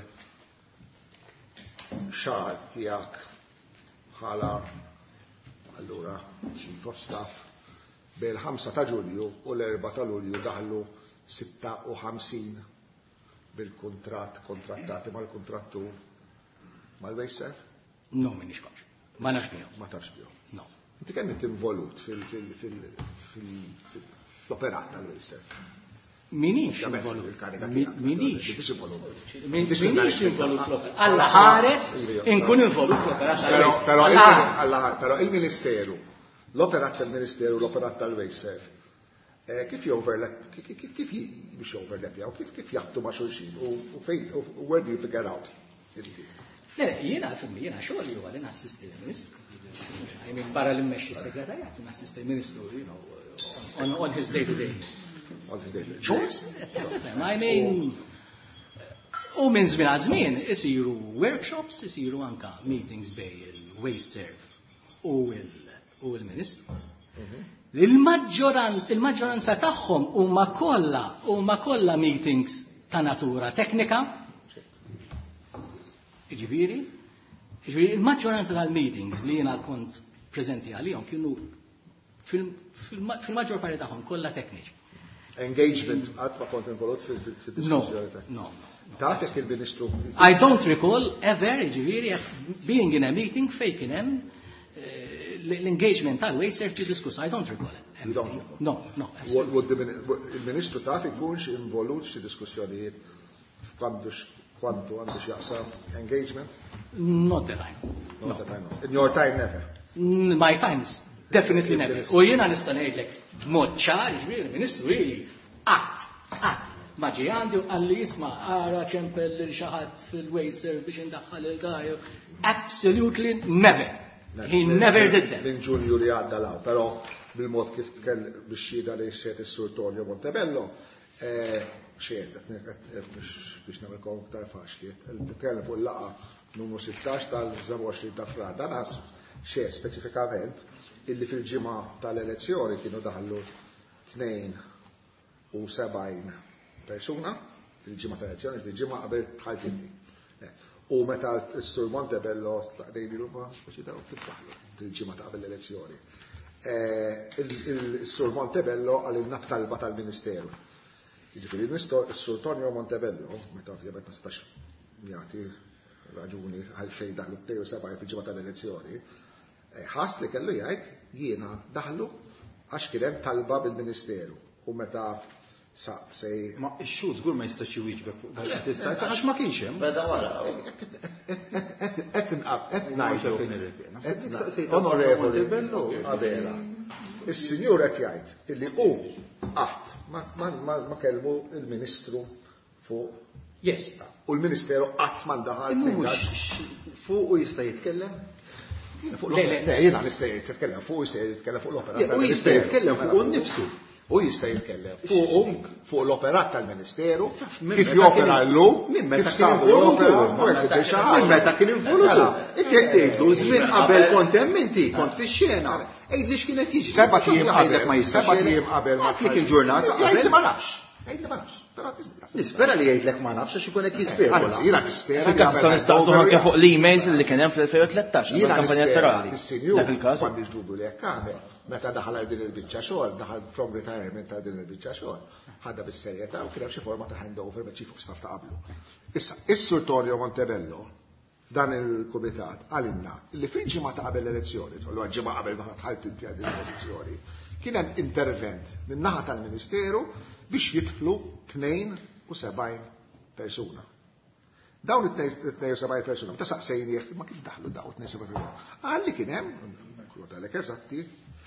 xahar tiegħek bħala allura chief of staff bil-ħamsa ta' Ġunju u l-erba' ta' Lulju daħlu sitta u ħamsin bil-kuntratt kontrattati mal-kontrattur mal-Wejser? No, minix konx. Ma nafx bihom. Ma tafx bihom. No. Inti kemm int involut fil-operat tal-Wejser? Minix involut. Minix. Minix involut fl-operat. Alla ħares inkun involut fl-operat tal-Wejser. Però il-Ministeru, l-operat tal-Ministeru, l-operat tal-Wejser, kif joverlap, kif biex joverlap jaw, kif jaqtu ma' xulxin, u fejn, u where do you figure out? Le, jiena għal-fimmi, jiena xoħli ju għalin assistir ministru. I mean, barra l-immexxi segretarjat, assistir ministru, you know, on, on his day-to-day. On his day-to-day. Sure. I mean, u minn żmien għal żmien isiru workshops, isiru anka meetings bej il-Waste Serve u il-Ministru. Il-maġġoranza tagħhom huma kollha huma kollha meetings ta' natura teknika. Ġifieri, ġifieri il-maġġoranza tal-meetings li jiena kont preżenti għalihom kienu fil-maġġor parti tagħhom kollha tekniċi. Engagement qatt ma kont involut fil-diskussjoni ta' No. Tagħtek il-Ministru. I don't recall ever, ġifieri, being in a meeting fejn kien hemm l-engagement tal-Wejser to discuss. I don't recall it. You don't recall? No, no. Il-Ministru taf ikunx involut xi diskussjonijiet kwantu għandu x'jaqsam engagement? Not that I know. Not that I know. In your time, never? My times, definitely never. U jiena nista' ngħidlek b'mod ċar, ġifieri, Ministru ili qatt, qatt. Ma ġi għandi u għalli jisma' ara ċempel lil xi ħadd fil-Wejser biex indaħħal il-gaju. Absolutely never. He never did that. Minn Ġunju li għadda law, però bil-mod kif tkell biex xhieda li xejn is-Sur Tonio Montebello, xejn biex nagħmilkom iktar faċli. Tkellem fuq il-laqgħa numru sittax tal-żewġ ta' frar. Dan għas xejn speċifikament illi fil-ġimgħa tal-elezzjoni kienu daħlu tnejn u sebgħin persuna, fil-ġimgħa tal-elezzjoni, fil-ġimgħa qabel tħalt inti. U meta s-Sur Montebello tlaqdejni l-umma, speċi daw tibtaħlu, il-ġimgħa ta' qabel l-elezzjoni. Il-Sur Montebello għal-inna talba tal-Ministeru. Jiġifieri s-Sur Tonio Montebello, meta ovvjament ma stax jagħti raġuni għalfejn daħlu t-tej u sebgħin fil-ġimgħa tal-elezzjoni, ħass li kellu jgħid jiena daħlu għax kien hemm talba bil-Ministeru. U meta sa sej ma x-xu żgur ma jistax jiwieġbek fuq dak issa għax ma kienx hemm. Beda wara. Qed qed ngħidu. Onorevoli Bello Abela. Is-Sinjur qed jgħid illi hu qatt ma kellmu il-Ministru fuq. Yes. U l-Ministeru qatt ma ndaħal fuq u jista' jitkellem? Le, jiena nista' jitkellem fuq jista' jitkellem fuq l-opera. U jista' jitkellem fuq nnifsu. U jista' jitkellem fuqhom fuq l-operat tal-Ministeru kif jopera llum minn meta kien involutu. Minn meta kien involutu. Inti qed tgħidu żmien qabel kont hemm inti kont fix-xena. Ejdli x'kienet jiġri. Seba' tiem qabel ma jistax. Seba' tiem qabel ma dik il-ġurnata qabel ma nafx. Ejdli ma nafx. Nispera li jgħidlek ma nafx għax ikun qed jispjega. Jiena nispera. Fil-każ nistaqsu anke fuq l-emails li kien hemm fil-tlettax il-kampanja elettorali. Dak il-każ. Quando jiġdudu li hekk għamel, meta daħal għal din il-biċċa xogħol, daħal from retirement ta' din il-biċċa xogħol, ħadda bis-serjetà u kien hemm xi forma ta' handover ma' chief of staff ta' qablu. Issa, is-Sur Tonio Montebello dan il-kumitat għalinna li fil-ġimgħa ta' qabel l-elezzjoni, tollu ġimgħa qabel ma tħalt inti għal din l-elezzjoni, kien hemm intervent min-naħa tal-Ministeru biex jidħlu tnejn u sebgħin persuna. Dawn it-tnejn u sebgħin persuna, meta saqsejnieh ma kif daħlu daw it-tnejn u sebgħin persuna. Għalli kien hemm, għalek eżatti,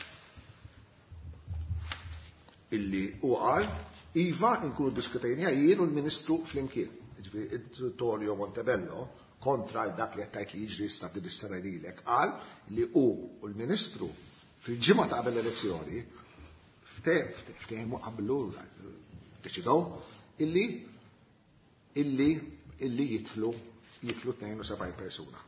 illi u qal iva nkunu diskutejnija jien u l-Ministru flimkien. Ġifieri Tonio Montebello kontra dak li qed li jiġri issa b'dissera lilek qal li hu u l-Ministru fil-ġimgħa ta' qabel l-elezzjoni ftehmu qablu deċidew illi illi illi jidħlu jidħlu tnejn u sebgħin persuna.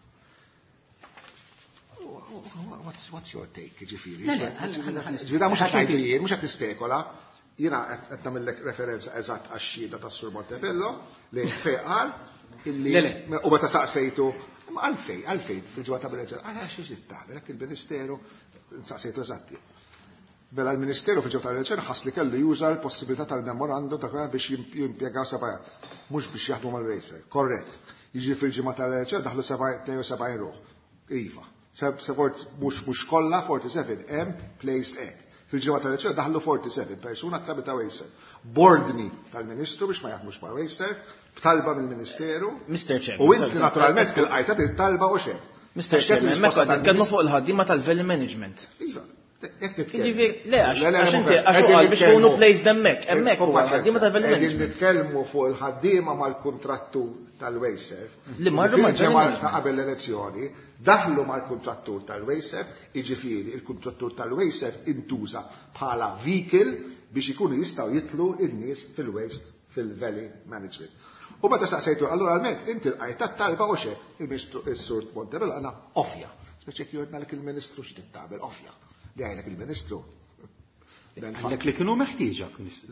What's, what's your take, ġifieri? Ġifieri mhux qed ngħidu jien, mhux qed nispekola, jiena qed nagħmellek referenza eżatt għax-xhieda tas-Sur Montebello li fejn qal illi u meta saqsejtu għalfejn għalfejn fil-ġimgħa ta' beleġġer għal xi ġiet tagħmel hekk il-Ministeru saqsejtu eżatti. Bella l-Ministeru fil-ġimgħa ta' beleġġer ħass li kellu juża l-possibilità tal-memorandum ta' biex jimpjegaw sebgħin, mhux biex jaħdmu mal-Rejfer. Korrett. Jiġi fil-ġimgħa ta' beleġġer daħlu tnejn u sebgħin ruħ. Iva. Fort mhux mhux kollha forty-seven hemm placed hekk. Fil-ġimgħa ta' beleġġer daħlu forty-seven persuna tabita Wejser. Bordni tal-Ministru biex ma jaħdmux ma' Wejser, b'talba mill-Ministeru. mister Chairman. U inti naturalment fil-qajta talba u xejn. mister Chairman, meta nitkellmu fuq il-ħaddiema tal-Valley Management. Iva. Le, għax inti għax biex kunu placed hemmhekk, hemmhekk huwa ħaddiema tal-Valley Management. Nitkellmu fuq il-ħaddiema mal-kuntrattur tal-Wejser li marru mal ta' qabel l-elezzjoni, daħlu mal-kuntrattur tal-Wejser, iġifieri il-kuntrattur tal-Wejser intuża bħala vehicle biex ikunu jistgħu jitlu n-nies fil-waste fil-Valley Management. U meta saqsejtu allura għalment inti l-qajta talba u xejn il-Ministru is-Sur Montebello għana offja. Speċi jgħidna lek il-Ministru x'tit tagħmel offja. Li għajlek il-Ministru. Għallek li kienu meħtieġa,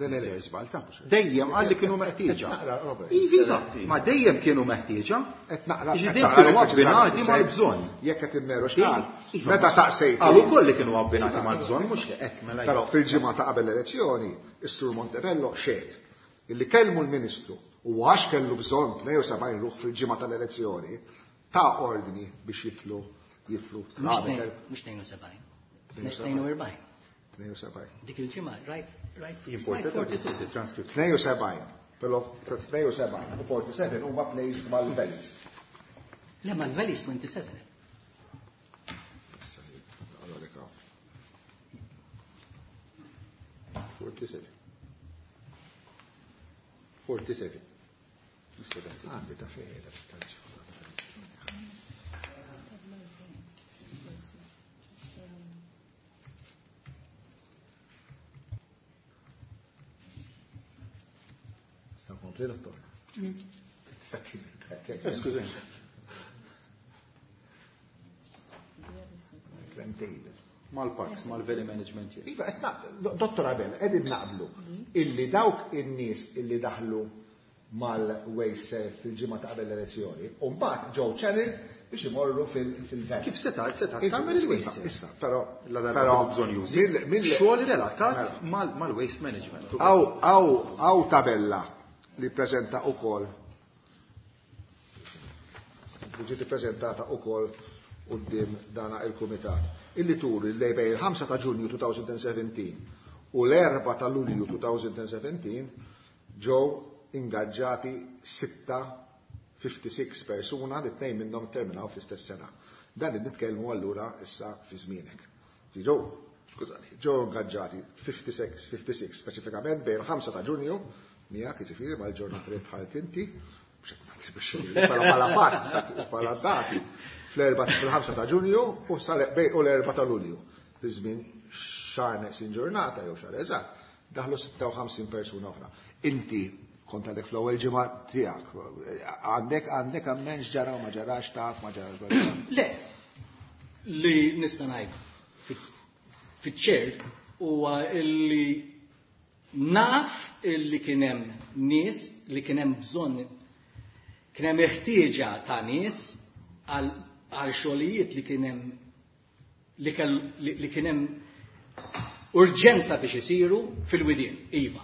dejjem għalli kienu meħtieġa. Iva, ma dejjem kienu meħtieġa. Dejjem kienu abbinati mal-bżonn. Jekk qed immeru x'qal. Meta saqsejtu. Għal ukoll li kienu abbinati mal-bżonn mhux hekk mela. Però fil-ġimgħa ta' qabel l-elezzjoni, is-Sur Montebello xejn illi kellmu l-Ministru u għax kellu bżonn tnejn u sebgħin ruħ fil-ġimgħa tal-elezzjoni ta' ordni biex jitlu jitlu. Mhux tnejn u sebgħin. tnejn u erbgħin. tnejn u sebgħin. Dik il-ġimgħa, right, right. tnejn u sebgħin. Però tnejn u sebgħin u forty-seven huma placed mal-Valleys. Le mal-Valleys twenty-seven. forty-seven. forty-seven. Għandi ta' fejda fil-talġi. Sta' kompli dottor? Sta' kien. Skużani. Mal-Parks, mal-Valley Management. Iva, dottor Abel, edin naqblu illi dawk in-nies illi daħlu mal-Wejser fil-ġimgħa ta' qabel l-elezzjoni, u mbagħad ġew channel biex imorru fil-Valley. Kif seta' seta' tagħmel il-Wejser. Issa, però però bżonn jużi. Xogħol relatat mal-Waste Management. Aw tabella li ppreżenta wkoll li ġiet ippreżentata wkoll quddiem dana il-Kumitat. Illi turi li bejn il-ħamsa ta' Ġunju twenty seventeen u l-erba ta' Lulju twenty seventeen ġew ingaġġati sitta fifty-six persuna li tnejn minnhom terminaw fl-istess sena. Dan li nitkellmu allura issa fi żmienek. Ġew, skużani, ġew ingaġġati fifty-six fifty-six speċifikament bejn il-ħamsa ta' Ġunju miegħek jiġifieri mal-ġurnata li tħalt inti bħala fatt bħala dati fl-erba fil-ħamsa ta' Ġunju u u l-erba ta' Lulju. Fi żmien xahar neqsin ġurnata jew xahar eżatt daħlu sittin persuna oħra. Inti kont għandek fl-ewwel ġimgħa tiegħek. Għandek għandek ammenx ġara ma ġarax taf ma ġarax. Le. Li nista' ngħid fiċ-ċert huwa illi naf illi kien hemm nies li kien hemm bżonn kien hemm ħtieġa ta' nies għal għal xogħlijiet li kien hemm li kien hemm urġenza biex isiru fil-widien. Iva.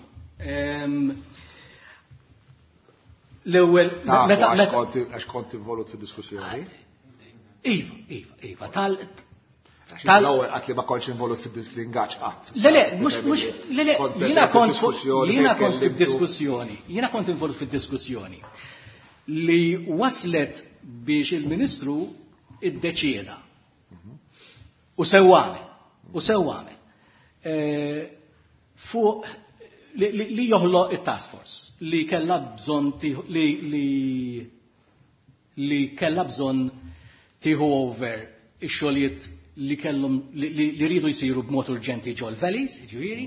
L-ewwel għax kont involut fid-diskussjoni? Iva, iva, iva. Tal L-ewwel qatt li ma kontx involut fil-ingaġġ qatt. Le le, mhux mhux le le, jiena kont jiena kont fid-diskussjoni, jiena kont involut fid-diskussjoni li waslet biex il-Ministru iddeċieda. U sewwamel, u sewwamel. Fuq li joħloq it-task force li kellha bżonn li li li kellha bżonn tieħu over ix-xogħlijiet li kellhom li rridu jsiru b'mod urġenti ġol valleys, ġifieri.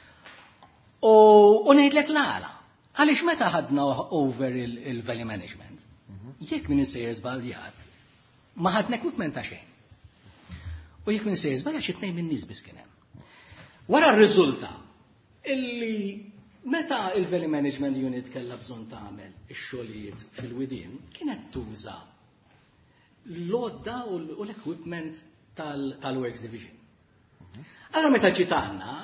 U ngħidlek l-għala. Għaliex meta ħadna over il-valley management, jekk min insejjer żbaljat, ma ħadna equipment ta' xejn. U jekk min insejjer żbaljat xi tnejn min-nies biss kien hemm. Wara r-riżulta illi meta il-valley management unit kellha bżonn tagħmel ix-xogħlijiet fil-widien, kienet tuża l-lodda u l-equipment tal-Works Division. Allora meta ġitanna,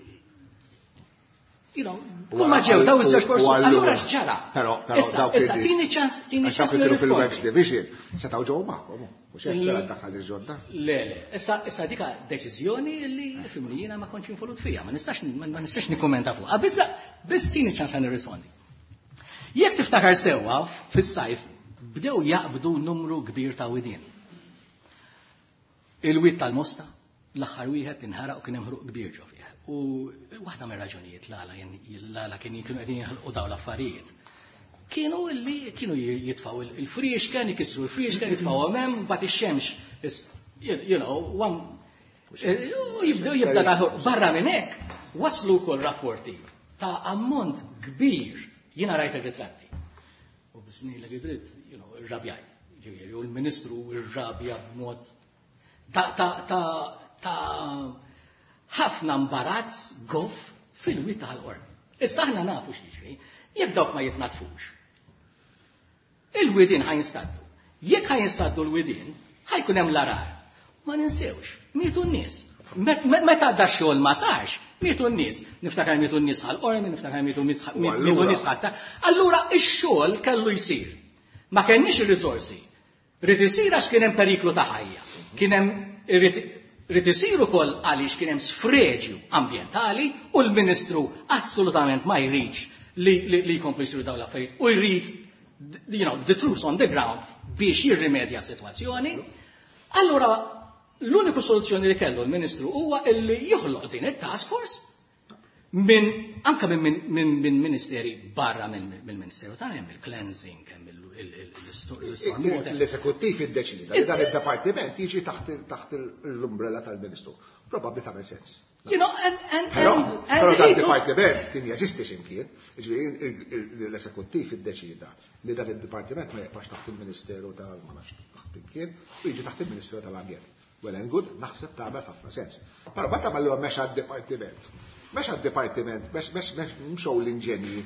you know, ma ġew daw iż-żewġ persuni, allura x'ġara? Però però issa tieni ċans, tieni ċans fil-Works Division, setgħu ġew magħhom, mhux hekk daħħal iż-ġodda. Le, le, issa issa dika deċiżjoni li fimli jiena ma kontx involut fiha, ma nistax ma nistax nikkummenta fuqha. Biss biss tieni ċans ħan nirrispondi. Jekk tiftakar sewwa fis-sajf bdew jaqbdu numru kbir ta' widien. Il-wid tal-Mosta, l-aħħar wieħed inħaraq u kien hemm ħruq kbir ġo fih. U waħda mir-raġunijiet l-għala kienu qegħdin jaħolqu dawn l-affarijiet. Kienu li kienu jitfgħu il-friex kien ikissru l-friex kien jitfgħu hemm mbagħad ix-xemx you know, jibdew jibda taħolq barra minn hekk waslu wkoll rapporti ta' ammont kbir jiena rajt ir-ritratti. U bismillah gibrit, you know, irrabjaj. Ġifieri u l-Ministru irrabja b'mod ta' ta' ta' ta' ħafna imbarazz goff fil-wit tal-qorn. Issa aħna nafu x'jiġri, jekk dawk ma jitnatfux. Il-widien ħajnstaddu. Jekk ħajnstaddu l-widien, ħajkun hemm l-arar. Ma ninsewx, mietu n-nies. Meta da xogħol ma sarx, mietu n-nies. Niftakar mietu n-nies ħal-qorn, niftakar mietu n-nies ħatta. Allura x-xogħol kellu jsir. Ma kenniex ir-riżorsi. Rid isir għax kien hemm periklu ta' ħajja. Kien hemm rid isir ukoll għaliex kien hemm sfreġju ambjentali u l-Ministru assolutament ma jridx li jkomplu jsiru dawn l-affarijiet u jrid you know, the troops on the ground biex jirrimedja s-sitwazzjoni. Allura l-uniku soluzzjoni li kellu l-Ministru huwa li joħloq din it-task force minn anke minn ministeri barra mill-Ministeru tagħna hemm il-cleansing, hemm l-storm water. L-eżekuttiv iddeċida li dan id-dipartiment jiġi taħt l-umbrella tal-Ministru. Probabbli tagħmel sens. You know, and and Però dan id-dipartiment kien jeżisti x'imkien, l-eżekuttiv iddeċida li dan id-dipartiment ma jibqax taħt il-Ministeru tal-Manax taħt imkien u jiġi taħt il-Ministeru tal-Ambjent. Well and good, naħseb tagħmel ħafna sens. Però meta mallu mex għad-dipartiment. Mex għad-dipartiment, mex mxow l-inġenji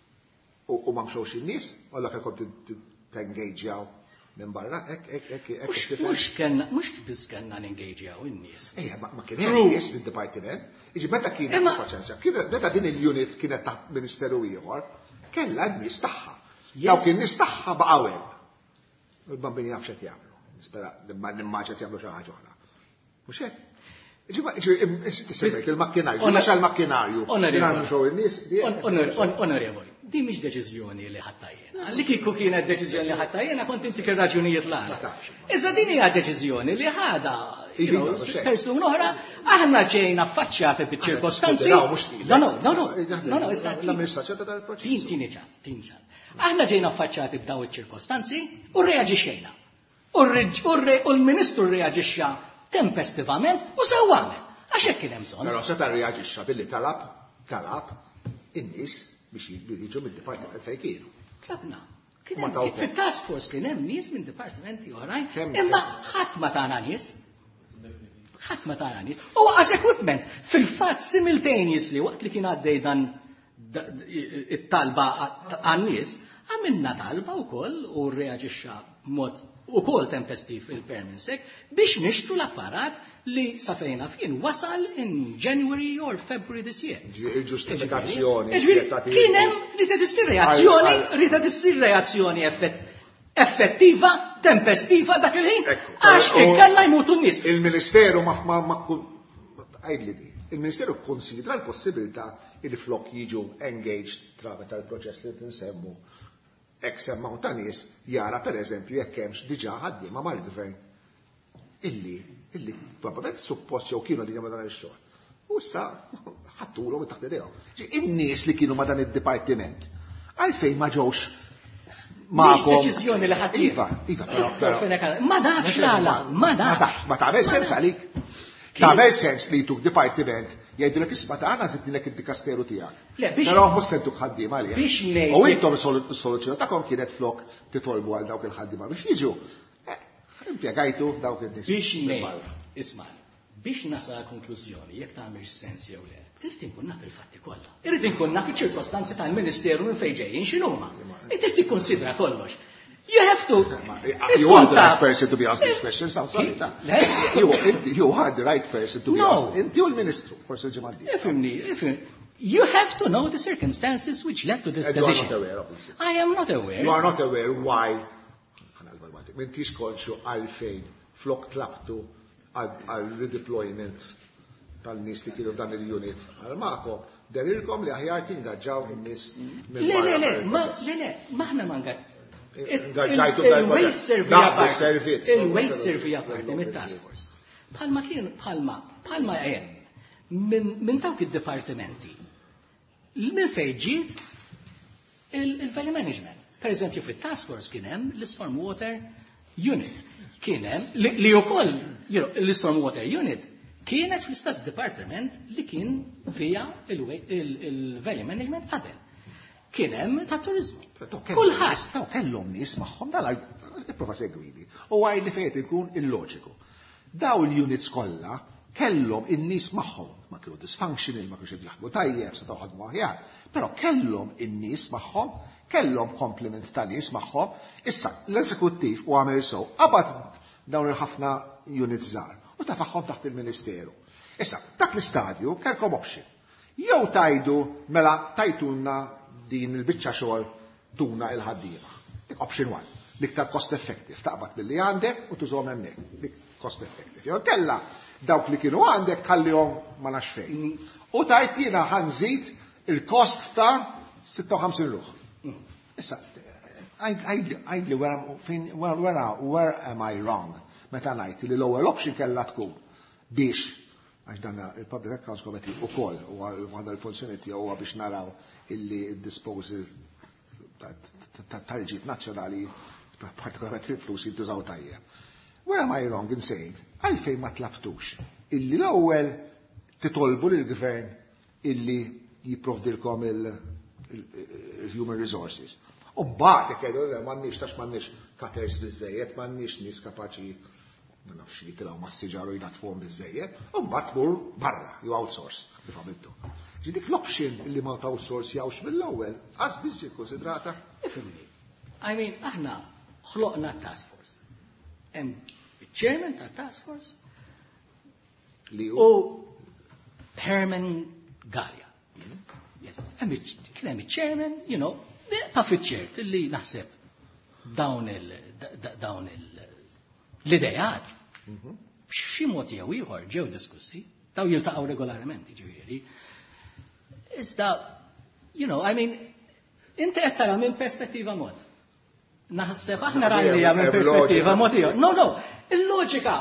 u ma mxowx in-nies, u dak kont tengagejaw minn barra, ek ek ek ek. Mhux kellna mhux biss kellna nengagejaw in-nies. Ejja, ma kien hemm nies fid-dipartiment. Iġi meta kien faċenza, meta din il-unit kienet taħt Ministeru ieħor, kellha n-nies tagħha. Dawk in-nies tagħha baqgħu hemm. Il-bambini jaf x'qed jagħmlu. Nispera nimmaġa jagħmlu xi ħaġa oħra. Mhux hekk? Il-makkinarju, għax għal-makkinarju. Onorevoli, di mhix deċiżjoni li ħatta jiena. Li kieku kienet deċiżjoni li ħatta jiena kont intik ir-raġunijiet l-għala. Iżda din hija deċiżjoni li ħada persuna oħra, aħna ġejna affaċċjati biċ-ċirkostanzi. No, no, no, no, no, issa tieni ċans, tieni ċans. Aħna ġejna affaċċjati b'daw iċ-ċirkostanzi u reaġixxejna. U l-Ministru reaġixxa tempestivament u sewwamel. Għax hekk kien hemm bżonn. Però seta' reaġixxa billi talab talab in-nies biex jiġu mid-dipartiment fejn kienu. Tlabna. Fit-task force kien hemm nies minn dipartimenti oħrajn, imma ħadd ma tagħna nies. Ħadd ma tagħna nies. U għax equipment fil-fatt simultaneously waqt li kien għaddej dan it-talba għan-nies, għamilna talba wkoll u reaġixxa mod ukoll tempestiv il-perminsek biex nixtru l-apparat li safejna fin wasal in January or February this year. Ġustifikazzjoni. Kien hemm li qed issir reazzjoni, li qed issir reazzjoni effettiva tempestiva dak il-ħin għax ikkella jmutu n-nies. Il-Ministeru ma għajdli di. Il-Ministeru konsidra l-possibilità il flok jiġu engaged trabe tal-proċess li tinsemmu X amount ta' nies jara per eżempju jekk hemmx diġà ħaddiema mal-gvern illi illi probabbilment suppost jew kienu din ma dan ix-xogħol. U issa ħattulhom taħt idejhom. In-nies li kienu ma dan id-dipartiment għalfejn ma ġewx magħhom. Deċiżjoni li ħadd Iva, iva, però ma nafx lala, ma nafx. Ma tagħmel sens għalik. Tagħmel sens li jtuk dipartiment jgħidulek isma' tagħna żidlek id-dikasteru tiegħek. Però mhux se ntuk ħaddiema għalih. Biex ngħid. U intom is-soluzzjoni tagħkom kienet flok titolbu għal dawk il-ħaddiema biex jiġu. Impjegajtu dawk in-nies. Biex ngħid, isma' biex nasal konklużjoni jekk tagħmilx sens jew le. Irid inkun naf il-fatti kollha. Irid inkun naf iċ-ċirkostanzi tal-Ministeru minn fejn ġejjin x'inhuma. Irid tikkonsidra kollox. You have to. You are the right person to be asked these questions. I'm sorry. You, you are the right person to be asked. Inti u l-Ministru, forse ġemaldi. Ifimni, ifimni. You have to know the circumstances which led to this And decision. You are not aware of this. I am not aware. You are not aware why. M'intix konxu għalfejn flok tlabtu għal redeployment tal-nis li kienu f'dan il-unit. Għal-mako, derilkom li aħjar tingaġġaw in-nis. Le, le, le, le, le, maħna mangat. Il-waste Il-waste survey apparti mit-task force. Palma kien, palma, palma għajem, minn dawk id-departimenti, minn fejġiet il-valley management. Per eżempju, fit-task force kienem l-stormwater unit. Kienem, li u koll, l-stormwater unit, kienet fl-istess departiment li kien via il-valley management qabel. Kienem ta' turizmu. Kulħadd. Taw kellhom nies magħhom dal ipprova segwidi. U għaj li fejn ikun illoġiku. Daw il-units kollha kellhom in-nies magħhom ma kienu dysfunctional, ma kienux jaħdmu tajjeb, se taħdmu aħjar, però kellhom in-nies magħhom, kellhom komplement ta' nies magħhom. Issa l-eżekuttiv u għamel sew qabad dawn il-ħafna units żgħar u tafaħħom taħt il-Ministeru. Issa dak l-istadju kellkom option. Jew tajdu mela tajtulna din il-biċċa xogħol tuna il-ħaddiema. Dik option one. L-iktar cost effective. Taqbad billi għandek u tużhom hemmhekk. Dik cost effective. Jew kella dawk li kienu għandek tħallihom ma nafx fejn. U tajt jiena ħanżid il-cost ta' sitta u ħamsin ruħ. Issa, għajdli where am I wrong? Meta ngħid li l-ewwel option kellha tkun biex għax dan il-Public Accounts Committee u koll u għadha l-funzjoni tiegħu huwa biex naraw illi d-disposal tal-ġid nazzjonali partikolarment il-flus jintużaw tajjeb. Where am I wrong in saying? Għalfejn ma tlabtux illi l-ewwel titolbu lill-gvern illi jipprovdilkom il-human resources. U mbagħad jekk jgħidu m'għandniex tax m'għandniex cutters biżejjed, m'għandniex nies kapaċi ma nafx li tilgħu mas-siġaru jnatfuhom biżejjed, u mbagħad tmur barra, jew outsource kif għamiltu. Ġi dik l-option li ma outsource jawx mill-ewwel, għaż biss ġiet konsidrata. Ifhimni. I mean, aħna ħloqna task force. Hemm il-chairman ta' task force li u Herman Gallia. Kien hemm il-chairman, you know, ta' fiċċert li naħseb dawn il dawn il l-idejat, xi mod jew ieħor ġew diskussi, daw jiltaqgħu regolarment, jiġifieri. Iżda, you know, I mean, inti qed tara minn perspettiva mod. Naħseb aħna rajnija minn perspettiva mod ieħor. No, no, il-loġika.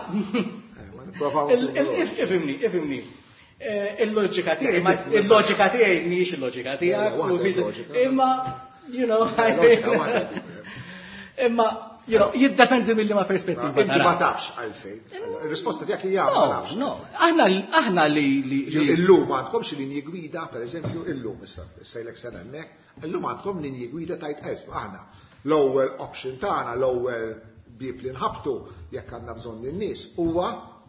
Ifhimni, ifhimni. Il-loġika tiegħi, il-loġika tiegħi mhijiex il-loġika tiegħek. Imma, you know, imma you know, jiddependi mill ma perspettiva. Inti ma tafx għalfejn. Il-risposta tiegħek hija ma nafx. No, aħna aħna li illum għandkomx linji gwida, pereżempju, illum issa sejlek se hemmhekk, illum għandkom linji gwida tajt qesb aħna. L-ewwel option tagħna, l-ewwel bieb li nħabtu jekk għandna bżonn in-nies huwa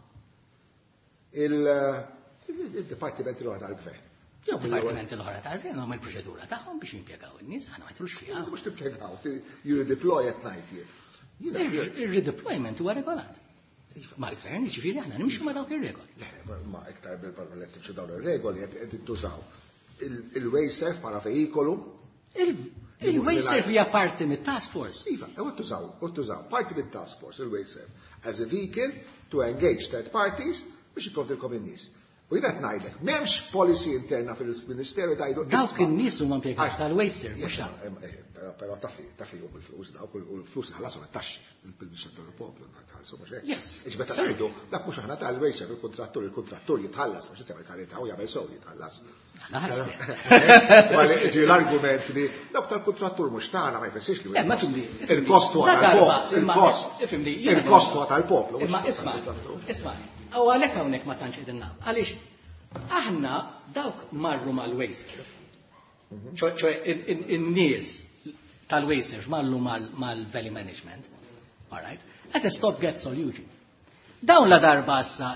il-dipartiment l-oħra tal-gvern. Jew dipartiment l-oħra tal-gvern huma l-proċedura tagħhom biex jimpjegaw in-nies, aħna ma jtrux fiha. Mhux timpjegaw, you redeploy at night jien. Il-redeployment huwa regolat. Ma l-gvern jiġifieri aħna nimxu ma dawk ir-regoli. Ma iktar bil-parolett timxu dawn ir-regoli qed intużaw il-wayser bħala vehikolu Il-Wayserv hija parti mit-task force. Iva, u tużaw, u tużaw, parti mit-task force, il-Wayserv, as a vehicle to engage third parties biex jiprovdilkom in-nies. U jina t-najdlek, memx policy interna fil-Ministeru tajdu. Dawk in-nies huma impjegati tal-Wayserv, mhux Pero pero tafi, tafi u bil-flus, dawk u l-flus ħallasu għat-taxxi bil-bixxat tal-poplu, tħallsu mhux hekk. Iġbeta ngħidu, dak mhux aħna tal-Wayserv il-kontrattur, il-kontrattur jitħallas biex jagħmel karità u jagħmel sew jitħallas. Ġi l-argument li dawk tal-kontrattur mhux tagħna ma jfessirx li il-kostu tal-poplu. Il-kostu tal-poplu. Imma isma' isma' u għalhekk hawnhekk ma tantx qegħdin nagħmlu. Għaliex aħna dawk marru mal-Wayserv. ċoħe in-nies tal-Wayserv marru mal-Valley Management. All right? As a stop-gap solution. Dawn la darba issa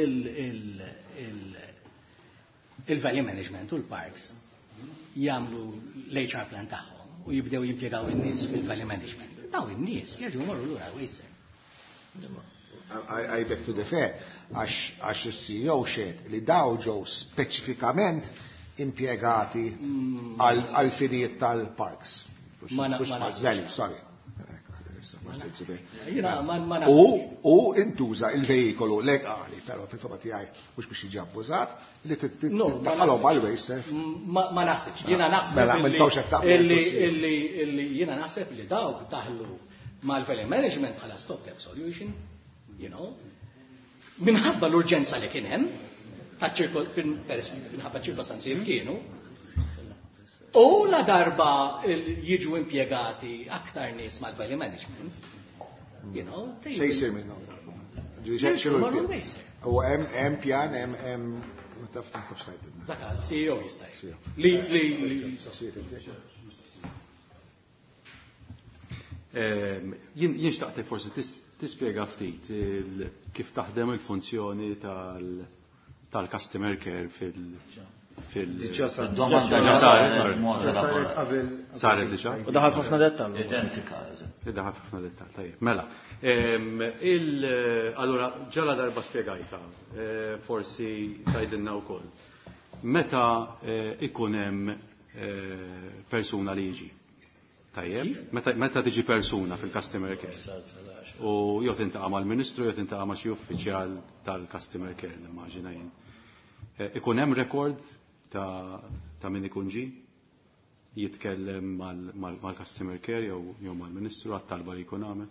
il-Valley Management u l-Parks jagħmlu l-H R plan tagħhom u jibdew jimpjegaw in-nies fil-Valley Management. Dawn in-nies jerġgħu morru lura l-Wayserv. I beg to differ, għax il-C E O xed li daw ġew speċifikament impiegati għal-finijiet tal-parks. Valley, sorry. U intuża il-vehikolu legali, pero fil-fama tiegħi mhux biex jiġi abbużat, li titħallhom għal-Wayserv. Ma naħsibx, jiena naħseb illi jiena naħseb li dawk taħlu mal-Valley Management bħala stop-gap solution, you know, minħabba l-urġenza li kien hemm, minħabba ċirkostanzi li kienu, u la darba jiġu impjegati aktar nies mal-Valley Management, you know, xej jsir minnhom. U hemm pjan, hemm taf taf xajdilna. Dak C E O jista' li li jien xtaqt forsi tispjega ftit kif taħdem il-funzjoni tal-customer care fil- fil- saret diġà. U daħal ħafna dettal. Identika. Daħal ħafna dettal, tajjeb. Mela, allura ġala darba spjegajta, forsi tajdilna wkoll. Meta ikun hemm persuna li jiġi. Tajjeb, meta tiġi persuna fil-customer care. U jew tintaqa' mal-Ministru, jew tintaqa' ma' xi uffiċjal tal-customer care, nimmaġina jien. Ikun hemm rekord ta' min ikun ġi jitkellem mal-customer care jew mal-Ministru għat-talba li jkun għamel?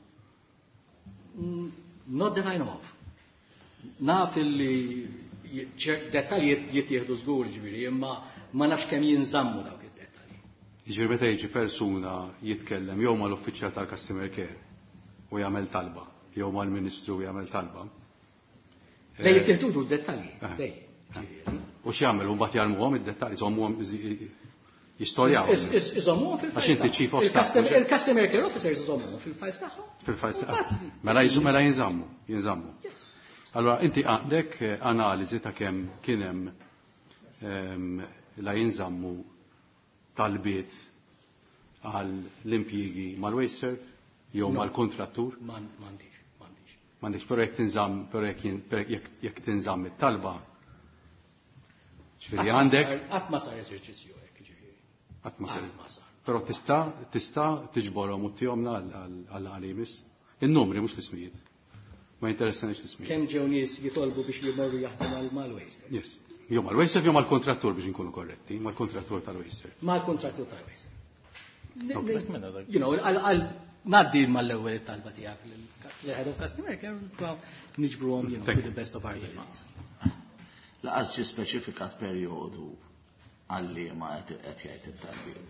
Not that I know of. Naf illi dettalji jittieħdu żgur ġifieri, imma ma nafx kemm jinżammu dawk id-dettalji. Jiġifieri meta jiġi persuna jitkellem jew mal-uffiċjal tal-customer care u jagħmel talba, jew mal-Ministru u jagħmel talba. Lej jittieħdu d-dettalji. U x'jagħmel u mbagħad jarmuhom id-dettalji, żommuhom jistorjaw. Iżommuhom fil-fajs. Il-customer care officers iżommuhom fil-fajs tagħhom. Fil-fajs tagħhom. Mela mela jinżammu, jinżammu. Allora inti għandek analiżi ta' kemm kien hemm la jinżammu talbiet għal l-impjiegi mal-Wayserv jew mal-kontrattur? M'għandix, m'għandix. M'għandix, però jekk tinżamm, però jekk tinżamm it-talba. Ġifieri għandek. Qatt ma sar eżerċizzju hekk ġifieri. Qatt ma sar. Però tista' tista' tiġborhom u tihomna għall-qalimis. In-numri mhux l-ismijiet. Ma jinteressanix l-ismijiet. Kemm ġew nies jitolbu biex jimorru jaħdmu mal-Wayserv? Yes. Jew mal-Wayserv jew mal-kontrattur biex inkunu korretti, mal-kontrattur tal-Wayserv. Mal-kontrattur tal-Wayserv. You know, għal naddi mal-ewwel talba tiegħek li head of customer care niġbruhom you know to the best of our abilities. Laqas ġi speċifikat perjodu għalli ma qed jgħid it-talbiet.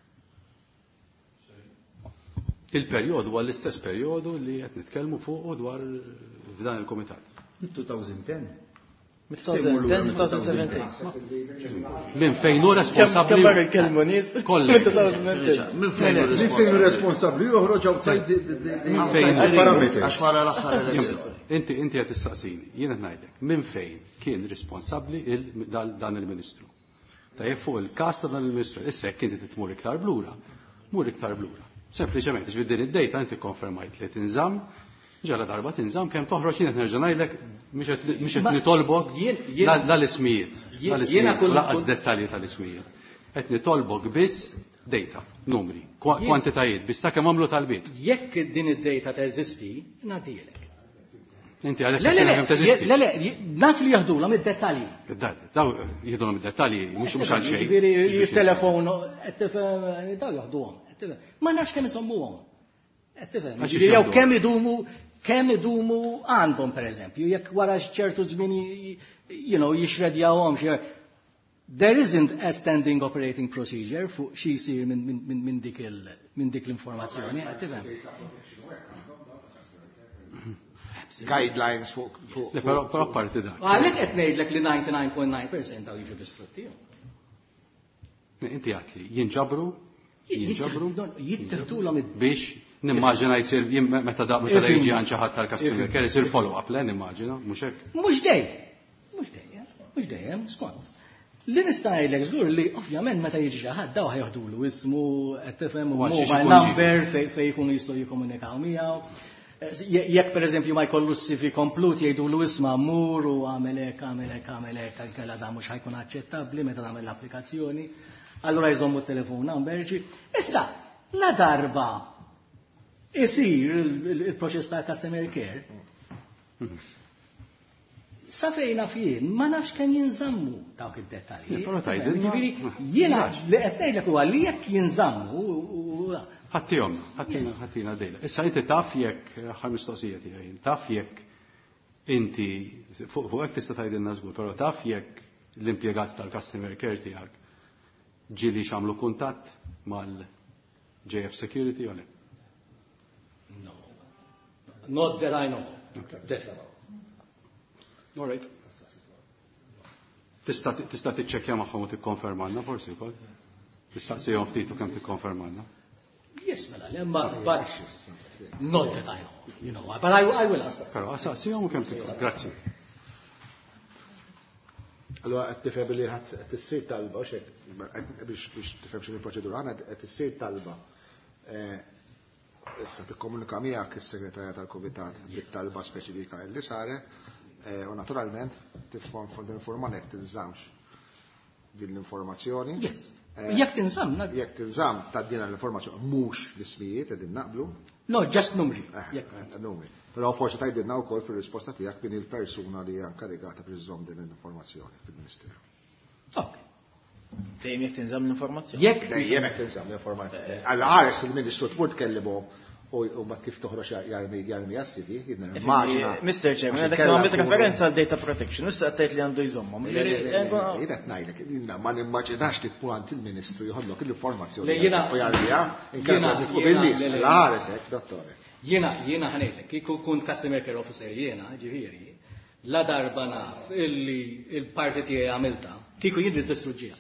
Il-perjodu huwa l-istess perjodu li qed nitkellmu fuq dwar f'dan il-kumitat. twenty ten. twenty seventeen. Min fejn hu responsabbli? Kemm il-kelmu nies? Min fejn hu responsabbli joħroġ outside il-parametri. Għax wara l-aħħar elezzjoni. Inti inti qed tistaqsini, jien qed ngħidlek, min fejn kien responsabbli dan il-Ministru. Tajjeb fuq il-każ ta' dan il-Ministru, issa jekk inti titmur iktar blura, mur iktar blura. Sempliċement, ġbid din id-dejta inti konfermajt li tinżamm, ġala darba tinżamm kemm toħroġ jien qed nerġa' ngħidlek mhux qed nitolbok dal-ismijiet. Laqas dettalji tal-ismijiet. Qed nitolbok biss data, numri, kwantitajiet, biex ta' kemm għamlu tal-bit. Jekk din id-data teżisti, ngħaddilek. Inti għalek Le, le, le, le, naf li jaħdulhom id-dettalji. Daw jieħdulhom id-dettalji, mhux mhux għal xejn. Ġifieri jittelefon, qed tifhem, daw jaħduhom. Ma nafx kemm isommuhom. Qed tifhem. Jew kemm idumu kemm idumu għandhom pereżempju, jekk wara ċertu żmien you know, jixredjawhom xi. There isn't a standing operating procedure fuq xi jsir minn dik l-informazzjoni, qed tifhem. Guidelines fuq. Però apparti dak. Għalhekk qed ngħidlek li ninety-nine point nine percent daw jiġu distrutti. Inti għatli, jinġabru, jinġabru, jittirtulhom biex nimmaġina jsir meta da meta jiġi għan xi ħadd tal-customer care isir follow-up, le nimmaġina, mhux hekk. Mhux dejjem, mhux dejjem, mhux dejjem, skont. Li nista' ngħidlek żgur li ovvjament meta jiġi xi ħadd daw ħajaħdulu ismu qed tifhem mobile number fejn jkunu jistgħu jikkomunikaw miegħu. Jekk pereżempju ma jkollu s-C V komplut jgħidulu isma' mur u għamelek, għamelek, għamelek, għalkella da mhux ħajkun aċċettabbli meta tagħmel l-applikazzjoni, allura jżommu t-telefon number. Issa, la darba isir il-proċess ta' customer care, sa fejna fien, ma nafx kemm jinżammu dawk id-dettalji. Ġifieri jiena li qed ngħidlek huwa li jekk jinżammu ħattihom, ħattina dejla. Issa inti taf jekk ħar mistoqsija tiegħi, taf jekk inti fuq hekk tista' tgħidilna żgur, però taf jekk l-impjegat tal-customer care tiegħek ġieli x'għamlu kuntatt mal-J F Security jew le? No. Not that I know. Definitely. All right. Tista' tista' tiċċekkja magħhom u tikkonfermanna forsi wkoll? Tistaqsihom ftit u kemm tikkonfermanna? Yes, mela, lemma, but not that I know, you know, but I, I will ask. Però saqsihom u kemm tikkonfermanna? Grazzi. Allora qed tifhem li ħadd tissir talba u xek biex biex tifhem x'inhi l-proċedura għandna qed tissir talba. Issa tikkomunika miegħek is-segretarja tal-kumitat bit-talba speċifika li saret u naturalment tifhom din l-informazzjoni jekk tinżammx din l-informazzjoni. Yes. Jekk tinżamm, jekk tinżamm tgħaddina l-informazzjoni mhux l-ismijiet qegħdin naqblu. No, just numri. Numri. Però forsi tgħidilna wkoll fir-risposta tiegħek min il-persuna li hija inkarigata biex iżomm din l-informazzjoni fil-Ministeru. Okay. Dejjem jekk tinżamm l-informazzjoni. Jekk dejjem jekk tinżamm l-informazzjoni. Għal-ħares il-Ministru tmur tkellimhom u mbagħad kif toħroġ jarmi jarmi jassi immaġina. mister Chairman, dak għamilt referenza għal data protection, issa qed li għandu jżommhom. Jiena ngħidlek, ma nimmaġinax li tmur għand il-Ministru jħollok l-informazzjoni u jarmiha inkella nitqu bil-nies. Għal-ħares hekk, dottore. Jiena jiena ħanejlek, kieku kunt customer care officer jiena, ġifieri, la darba naf illi il-parti tiegħi għamilta, kieku jidri distruġġija.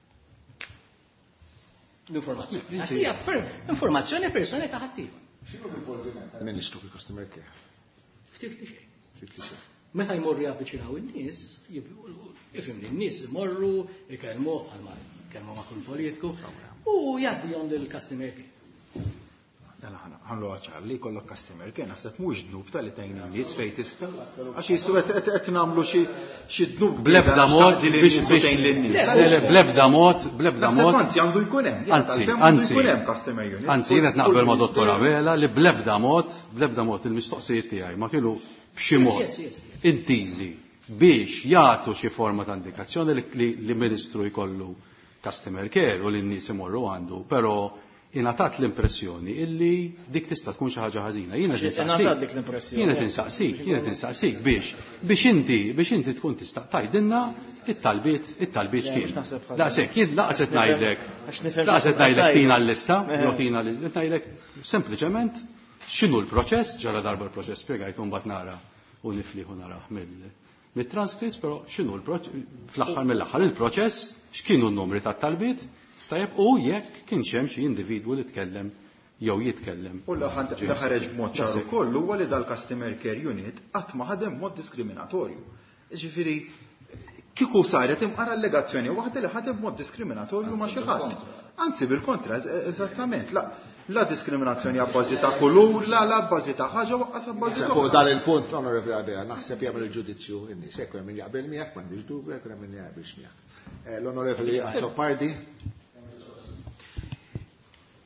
L-informazzjoni. Informazzjoni personi ta' ħaddieħor. X'inhu l-involviment tal-Ministru fil-Customer Care? Ftit li xejn. Meta jmorru javviċinaw in-nies, ifhimni n-nies imorru, ikellmu bħalma kelmu ma' kull politiku u jgħaddihom lill-Customer Care. Dan ħanlu ċar li kollok customer care naħseb mhux dnub tal-li tajn in-nies fejn tista' għax jissu qed nagħmlu xi xi dnub blebda mod biex tajn lin-nies. Blebda mod, blebda mod. Anzi għandu jkun hemm. Anzi, anzi. Customer unit. Anzi qed naqbel ma' Dottora Vela li blebda mod, blebda mod il-mistoqsijiet tiegħi ma kienu b'xi mod intiżi biex jagħtu xi forma ta' indikazzjoni li Ministru jkollu customer care u lin-nies imorru għandu, però inatat l-impressjoni illi dik tista' tkun xi ħaġa ħażina. Jiena tinsaqsik. Jiena tinsaqsik, jiena tinsaqsik biex biex inti biex inti tkun tista' tgħidilna it-talbiet it-talbiet kien. Daqshekk jien laqset ngħidlek. Laqset ngħidlek tina l-lista, tina li ngħidlek sempliċement x'inhu l-proċess, ġara darba l-proċess spjegajt u mbagħad nara u nifliħu narah mill-transcripts, però x'inhu l-proċess fl-aħħar mill-aħħar il-proċess, x'kienu n-numri tat-talbiet. Tajjeb, u jekk kien xem xi individwu li tkellem jew jitkellem. U li ħareġ b'mod ċar ukoll huwa li dal-Customer Care Unit qatt ma ħadem mod diskriminatorju. Ġifieri kieku saret imqara allegazzjoni waħda li ħadem mod diskriminatorju ma' xi ħadd. Anzi bil-kontra, eżattament, la diskriminazzjoni abbażi ta' kulur, la la abbażi ta' ħaġa waqqas abbażi ta' fuq dan il-punt onorevoli Abela naħseb jagħmel il-ġudizzju in-nies. Hekk hemm min jaqbel miegħek m'għandix dubju, hekk hemm min jaqbilx miegħek. L-onorevoli Azzopardi.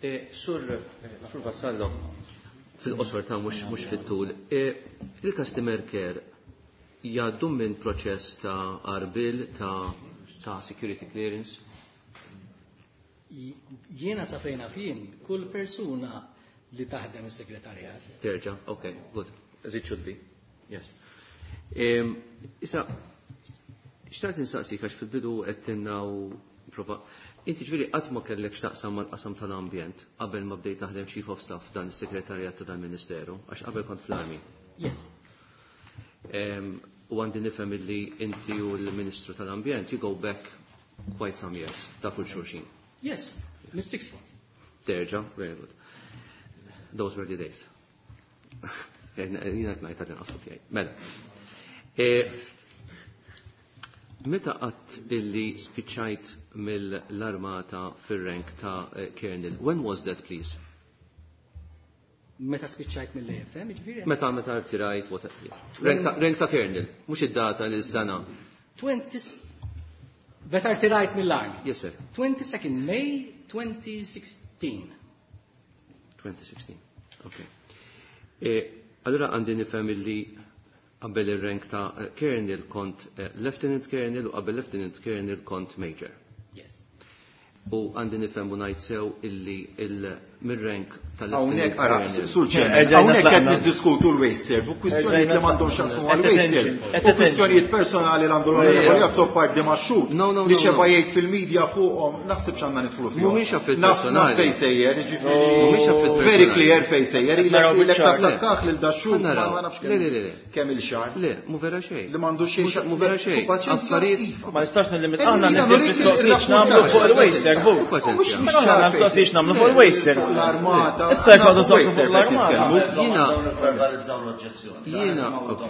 Sur Sur Vassallo, fil-qosor ta' mhux mhux fit-tul, il-customer care jgħaddu minn proċess ta' arbil ta' ta' security clearance? Jiena sa fejna fin, kull persuna li taħdem is-segretarjat. Terġa', okay, good. As it should be. Yes. Issa, xtaqt insaqsik għax fil-bidu qed tinnaw prova. Inti ġifieri qatt ma kellek x'taqsam mal-qasam tal-ambjent qabel ma bdejt taħdem chief of staff dan is-segretarjat ta' dan-Ministeru għax qabel kont fl-army. Yes. U għandi nifhem illi inti u l-Ministru tal-Ambjent you go back quite some years ta' kull xulxin. Yes, mis-sixth form. Terġa', very good. Those were the days. Jina t-najt għadin għasfu tijaj. Mela. Meta għat illi spiċċajt mill-armata fil-rank ta' Colonel, when was that, please? Meta spiċċajt mill-A F M, ġviri? Meta meta rtirajt, what? Rank ta' Colonel, mux id-data l-sena. Meta rtirajt mill-army? Yes, sir. twenty-second May twenty sixteen. twenty sixteen, okay. Allora għandi nifhem illi qabel ir-rank ta' Colonel kont Lieutenant Colonel u qabel Lieutenant Colonel kont Major. Yes. U għandi nifhem u ngħid sew illi mir-rank tal-Lieutenant Colonel. Sur ċemmen, hawnhekk qed niddiskutu l-waste serve u kwistjonijiet li m'għandhomx x'jaqsmu għall-waste serve. U kwistjonijiet personali li għandu l-onorevoli Jazzok Park Demaxxut li xefa jgħid fil-medja fuqhom naħseb x'għandna nidħlu fihom. Mhumiex affett personali. Fejn sejjer, mhumiex affett very clear fejn sejjer, ilek tattakkah lil daxxut ma nafx kemm il-xahar. Le, mu vera xejn. Li m'għandux xejn. Mu vera xejn. Affarijiet ma nistax nillimit aħna nistgħu nagħmlu fuq il-waste serve. Aħna nistgħu nagħmlu fuq il-waste serve. L-armata. Issa jkollna sossu fuq l-armata. Jiena verbalizzaw l-oġġezzjoni. Jiena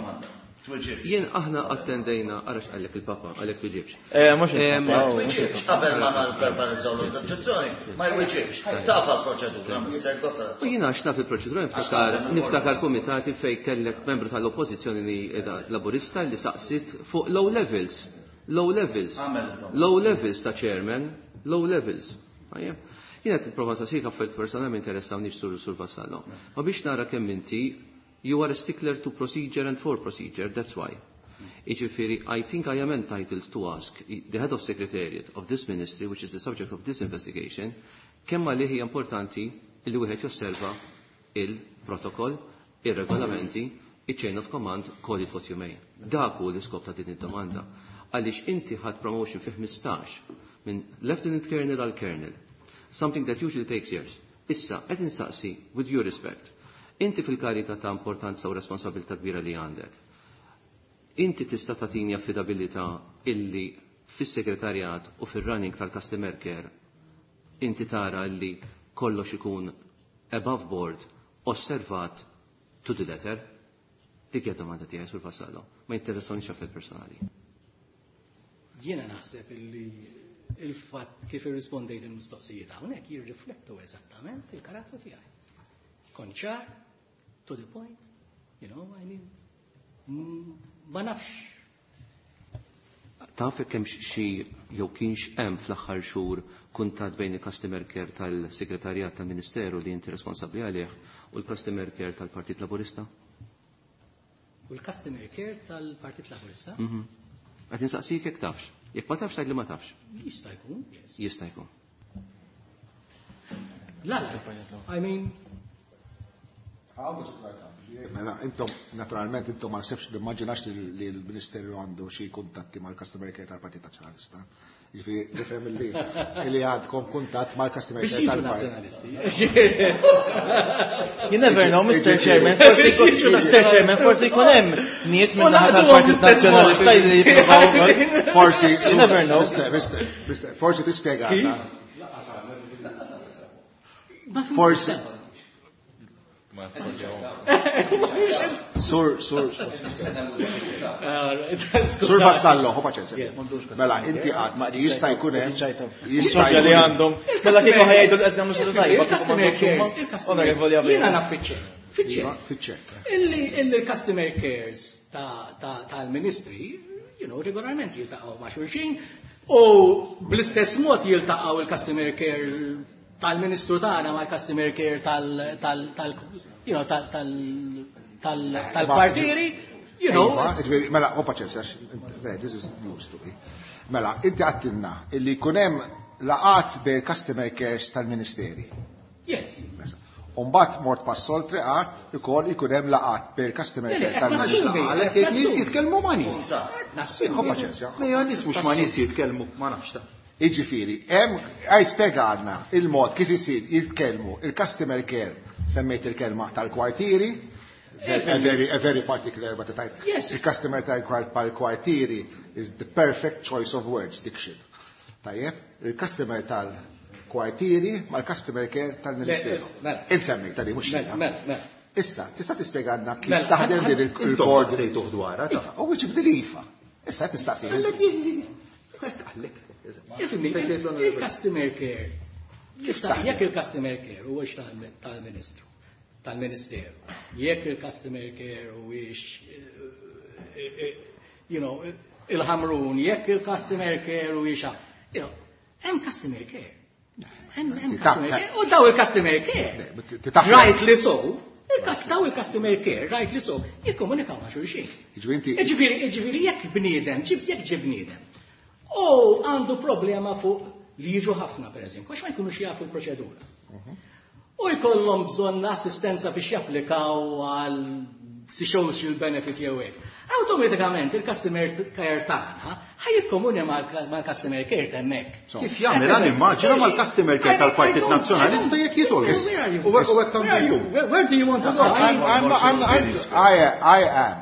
jien aħna attendejna għarax għalek il-papa, għalek tuġibx. Eh, mux il-papa. Qabel ma verbalizzaw l-oġġezzjoni, ma jwieġibx. Tafa l-proċedura. U jiena xtaf il-proċedura niftakar komitati fej kellek membru tal-oppozizjoni li laburista li saqsit fuq low levels. Low levels. Low levels ta' chairman. Low levels. Jina t-prova ta' sika fil persona mi interessaw nix sur sur Vassallo. Ma biex nara kemm inti, you are a stickler to procedure and for procedure, that's why. Iġifiri, I think I am entitled to ask the head of secretariat of this ministry, which is the subject of this investigation, kemm li hija importanti li wieħed josserva il-protokoll, il-regolamenti, il-chain of command, call it what you may. Dak hu l-iskop ta' din id-domanda. Għaliex inti ħadd promotion fi ħmistax minn Lieutenant Colonel għal Colonel. Something that usually takes years. Issa, qed insaqsi, with your respect, inti fil-karika ta' importanza u responsabilità kbira li għandek. Inti tista' tagħtini affidabilità illi fis-segretarjat u fir-running tal-customer care inti tara li kollox ikun above board, osservat to the letter. Dik hija domanda tiegħi sur Vassallo. Ma interessawni x'affett personali. Jiena naħseb illi il-fatt kif irrispondejt il-mistoqsijiet hawnhekk jirriflettu eżattament il-karattru tiegħi. Konċar, to the point, you know, I mean, ma nafx. Taf kemm xi jew kienx hemm fl-aħħar xhur kuntat bejn il-customer care tal-segretarjat tal-Ministeru li inti responsabbli għalih u l-customer care tal-Partit Laburista? U l-customer care tal-Partit Laburista? Qed insaqsik jekk tafx. Jekk ma tafx tgħid li ma tafx. Jista' jkun, yes. Jista' jkun. La, la, I mean. Mela, intom, naturalment, intom ma nsebx immaġinax li l-Ministeru għandu xi kuntatti mal-Customer Care tal-Partit Nazzjonalista. Jiġifieri nifhem li li għandkom kuntatt mal-Customer Care tal-Partit. You never know, Mister Chairman, Mister Chairman, forsi jkun hemm nies minn naħa tal-Partit Nazzjonalista li jippruvaw forsi. You never know. Mister, forsi tispjegana. Forsi. Sur, sur, sur Vassallo, ho paċenza. Mela, inti għad, ma jista' jkun hemm. Jista' li għandhom. Mela kieku ħajdu qed nagħmlu xi tajba. Jiena naf fiċċek. Il-customer cares tal-Ministri, you know, regolarment jiltaqgħu ma' xulxin u bl-istess mod jiltaqgħu il-customer care tal-Ministru tagħna mal-customer care tal tal tal you know tal tal tal-kwartieri, you know. Mela, u paċenzjax, this is news to me. Mela, inti għattilna illi jkun hemm laqat bejn customer cares tal-Ministeri. Yes. Umbat mort pas-soltri għat ikoll ikun hemm laqat per customer care tal-Ministru. Għalhekk jekk nies jitkellmu ma' nies. Ħu paċenzja. Mejja nies mhux ma' nies jitkellmu ma nafx ta'. Iġifieri, hemm għaj spjegana il-mod kif isir jitkellmu il-customer care semmejt il-kelma tal-kwartieri, a very, a very particular but tajt. Yes. Il-customer tal-kwartieri is the perfect choice of words, diction. Tajjeb, il-customer tal-kwartieri mal-customer care tal-Ministeru. Insemmik tali mhux. Issa, tista' tispjegana kif taħdem din il-kord se jtuħ dwarha ta'. U wiċ bdilifa. Issa tistaqsi. Il-customer care. Jekk il-customer care huwiex tal-Ministru, tal-Ministeru. Jekk il-customer care huwiex you know, il-ħamrun, jekk il-customer care huwiex you know, hemm customer care. Hemm customer care. U daw il-customer care. Right li so. Daw il-customer care, right li so, jikkomunikaw ma' xulxin. Iġifieri, iġifieri jekk bniedem, jekk ġib bniedem. U għandu problema fuq li jiġu ħafna, per eżempju, għax ma jkunux jafu l-proċedura. U jkollhom bżonn assistenza biex japplikaw għal social benefit jew hekk. Awtomatikament il-customer care tagħna ħajjikkomuni mal-customer care hemmhekk. Kif jagħmel għan immaġina mal-customer care tal-Partit Nazzjonalista jekk jitolbu. Where do you want to go? I am.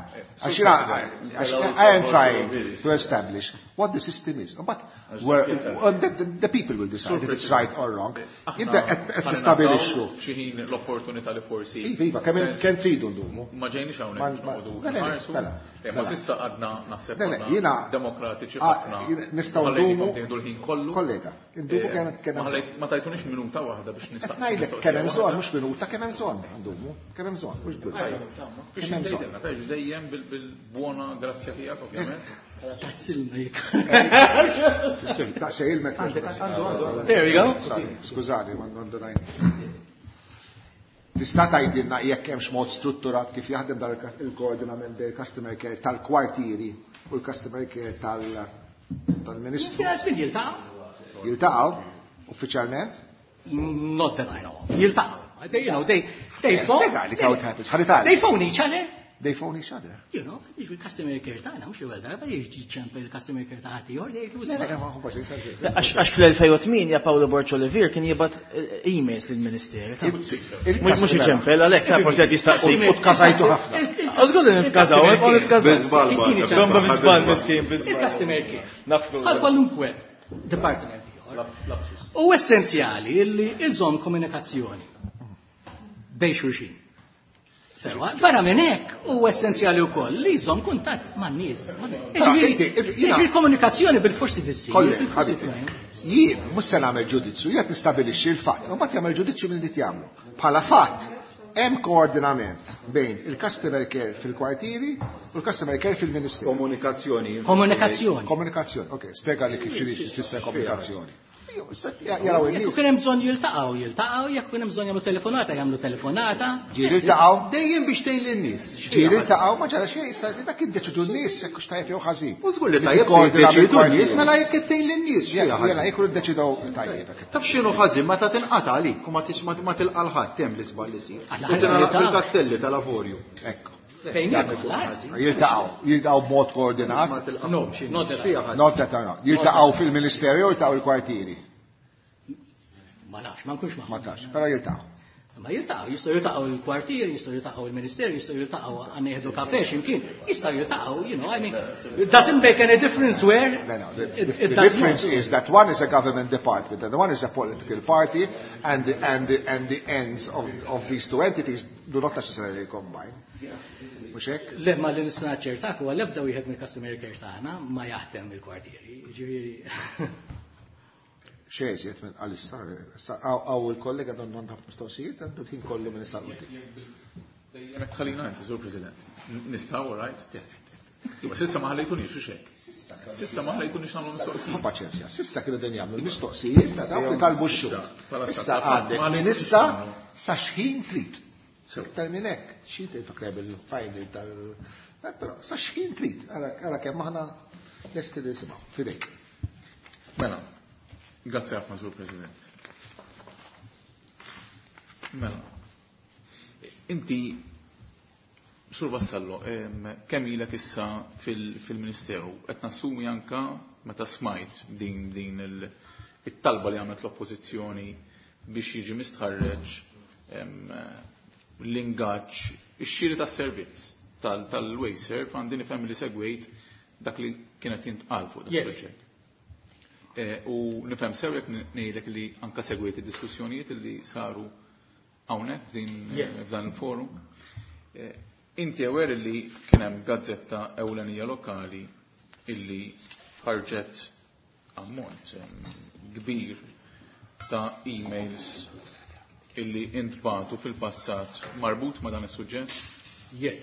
I am trying to establish what the system is. But where, the, the, the people will decide if it's right or wrong. Inta qed nistabilixxu. Xi ħin l-opportunità li forsi. Iva, iva, kemm kemm tridu ndumu. Ma ġejniex hawnhekk noqogħdu. Ma s'issa għadna naħseb demokratiċi ħafna. Nistgħu ndumu. l-ħin kollu. Kollega, indumu kemm kemm. Ma tajtunix minuta waħda biex nistaqsi. Ngħidlek kemm hemm bżonn mhux minuta, kemm hemm bżonn ndumu. Kemm hemm bżonn, mhux bil. Kemm hemm bżonn. Dejjem bil-buona grazzja tiegħek ovvjament. There we go. Skużani, ma ndonajni. Tista' tgħidilna jekk hemmx mod strutturat kif jaħdem dan il-koordinament bejn customer care tal-kwartieri u l-customer care tal-Ministru. Jiltaqgħu? Jiltaqgħu uffiċjalment? Not that I know. Jiltaqgħu. You know, they they phone. They phone each other. They phone each other. You know, jiġu customer care tagħna mhux ewwel darba jiġi ċempa il-customer care ta' ħadd ieħor jgħidu. Għax fl-elfejn Paolo Borċolivier kien jibgħat emails lill-Ministeri. Mhux iċempel għalhekk ta' forsi qed jistaqsi. Tkasajtu ħafna. Għażgol nifkażaw, nibqgħu nifkażaw. Għomba biżbal miskin biżbal. Il-customer care. Għal kwalunkwe department ieħor. U essenzjali illi iżomm komunikazzjoni bejn xulxin. Sewa, barra minn hekk huwa essenzjali wkoll li jżomm kuntatt man-nies. Jiġri komunikazzjoni bil-fors tifissi. Jien mhux se nagħmel ġudizzju, jekk nistabilixxi l-fatt, u mbagħad jagħmel ġudizzju minn li jagħmlu. Bħala fatt hemm koordinament bejn il-customer care fil-kwartieri u l-customer care fil-Ministeru. Komunikazzjoni. Komunikazzjoni. Komunikazzjoni, ok, spjegali kif tfisser komunikazzjoni. Jaraw il-nies. Jekk hemm bżonn jiltaqgħu, jiltaqgħu, jekk hemm bżonn jagħmlu telefonata, jagħmlu telefonata. Ġieli jiltaqgħu dejjem biex tgħin lin-nies. Ġieli jiltaqgħu ma ġara xejn, dak iddeċidu n-nies jekk hux tajjeb jew ħażin. U żgur li tajjeb se jiddeċidu n-nies mela jekk qed tgħin lin-nies. Jela jekk iddeċidew tajjeb. Taf x'inhu ħażin meta tinqata' għalik u ma tilqa' l-ħadd hemm l-isbal li sir. Fil-kastelli tal-Avorju. Ekku. Jiltaqgħu, jiltaqgħu b'mod koordinat. No, not that I know. Jiltaqgħu fil-Ministerju u jiltaqgħu l-kwartieri. Ma nafx, ma nkunx ma. Ma tafx, però jiltaqgħu. Ma jiltaqgħu, jistgħu jiltaqgħu l-kwartier, jistgħu jiltaqgħu l-Ministerju, jistgħu jiltaqgħu għan jieħdu kafè x'imkien, jistgħu jiltaqgħu, you know, I mean, it doesn't make any difference where. No, no, the, the, the difference is that one is a government department and one is a political party, and the, and the, and the ends of, of these two entities do not necessarily combine. Mhux hekk? Le ma li nista' naċċertak huwa l-ebda wieħed mill-customer care tagħna ma jaħdem il-kwartieri. Ġifieri xejn minn għalissa, għaw il-kollega don għandha mistoqsijiet, għandu ħin kollu minn is-saluti. Jek ħallina inti, Sur President. Nistgħu, right? Iba sissa ma ħallejtunix xi xejn. Sissa ma ħallejtunix nagħmlu mistoqsijiet. Ma paċenzja, sissa kienu din jagħmlu mistoqsijiet ta' dawk li talbu x-xogħol. Issa għandek minista sa xħin trid. Iktar minn hekk, xi tifakar bil-fajli tal però sa xħin trid. Ara kemm aħna lesti li nisimgħu fidejk. Mela, grazzi ħafna Sur President. Mela, inti Sur Vassallo, kemm ilek issa fil-Ministeru, qed nassumi anka meta smajt din din it-talba li għamlet l-Oppożizzjoni biex jiġi mistħarreġ l-ingaġġ ix-xiri tas-servizz tal-Wayserv għandi nifhem li segwejt dak li kienet jintqal fuq dak il-proġett. U nifhem sew jekk ngħidlek li anka segwejt id-diskussjonijiet li saru hawnhekk f'dan il-forum. Inti aware li kien hemm gazzetta ewlenija lokali illi ħarġet ammont kbir ta' emails illi intbatu fil-passat marbut ma' dan is-suġġett? Yes.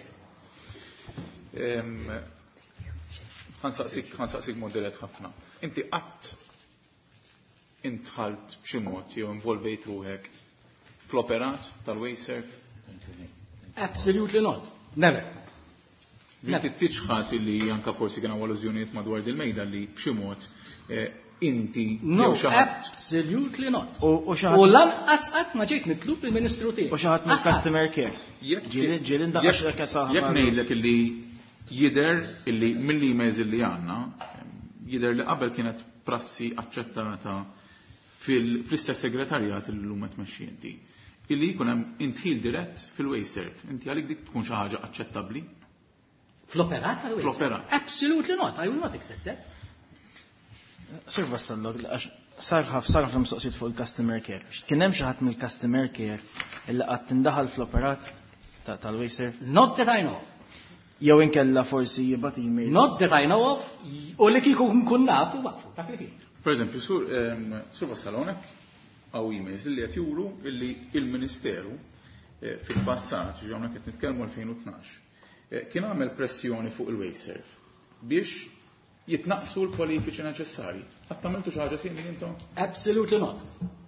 Ħansaqsik ħansaqsik modellet ħafna. Inti qatt intħalt b'xi mod jew involvejt ruħek fl-operat tal-Wayserv? Absolutely not. Never. Inti tiċħat illi anka forsi kien allużjonijiet madwar dil-mejda li b'xi mod inti No, absolutely not. U lanqas qatt ma ġejt nitlub il-Ministru tiegħi. U xi ħadd mill-customer care. Ġieli ndaqax jekk Jekk ngħidlek illi jidher illi mill-emails illi għandna jidher li qabel kienet prassi aċċettata fl-istess segretarjat li llum qed tmexxi inti. Illi jkun hemm intħil dirett fil-Wayserv. Inti għalik dik tkun xi ħaġa aċċettabbli? Fl-operat tal-Wayserv? Fl-operat. Absolutely not. I will not accept that. Sur Vassallo, sarħaf sarħaf l-mistoqsijiet fuq il-customer care. Kien hemm xi ħadd mill-customer care illi qatt tindaħal fl-operat tal-Wayserv? Not that I know of. Jew inkella forsi jibgħat email. Not that I know of. U li kieku nkun nafu waqfu. Dak li kien. Per eżempju, Sur Vassallo hawnhekk għaw emails li qed juru illi il-Ministeru fil-passat, ġi hawnhekk qed nitkellmu elfejn u tnax, kien għamel pressjoni fuq il-Wayserv biex jitnaqsu l-kwalifiċi neċessarji. Qatt għamiltu xi ħaġa simili intom? Absolutely not.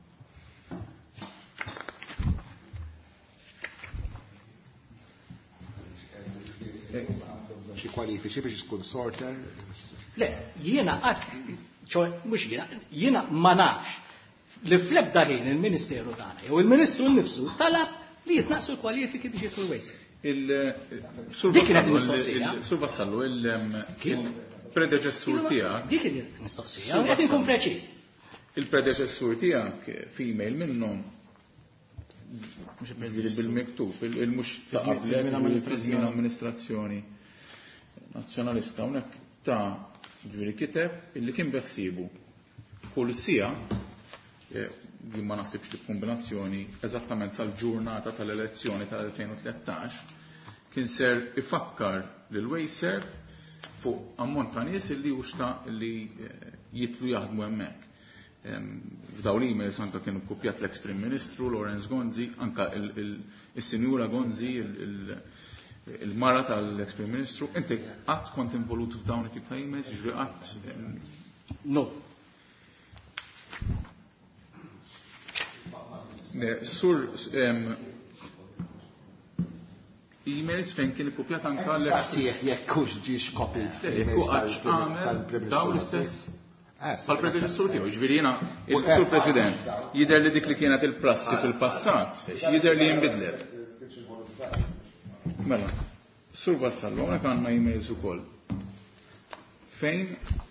Xi kwalifiċi biex tkun sorter? Le, jiena qatt, mhux jiena, jiena ma nafx li fl-ebda ħin il-Ministeru tagħna jew il-Ministru nnifsu talab li jitnaqsu l-kwalifiki biex jidħlu l-Wayserv. Dik kienet il-mistoqsija. Sur Vassallo, il-predeċessur tiegħek. Dik kienet il-mistoqsija, qed inkun preċiż. Il-predeċessur tiegħek f'email minnhom bil-miktub, il-mhux ta' qabel amministrazzjoni nazzjonalista hawnhekk ta' ġifieri kiteb illi kien beħsiebu pulizija jien ma naħsibx li kombinazzjoni eżattament sal-ġurnata tal-elezzjoni tal-elfejn u tlettax kien ser ifakkar lil Wayserv fuq ammont ta' nies illi huxta li jitlu jaħdmu hemmhekk. F'dawn l-emails anke kienu kkupjat l-ex-Prim Ministru Lawrence Gonzi, anke is-Sinjura Gonzi, il-mara tal-ex-Prim Ministru. Inti qatt kont involut f'dawn it-tip ta' emails, jiġri qatt? No. Sur emails fejn kien ikkupjat anke l-ex jekk hux ġiex kopit. Dawn l-istess Pal-predeċessur tiegħu, ġifieri jiena il-Sur President, jidher li dik li kienet il-prassi fil-passat, jidher li jinbidlet. Mela, Sur Vassallo, hawnhekk għandna emails ukoll. Fejn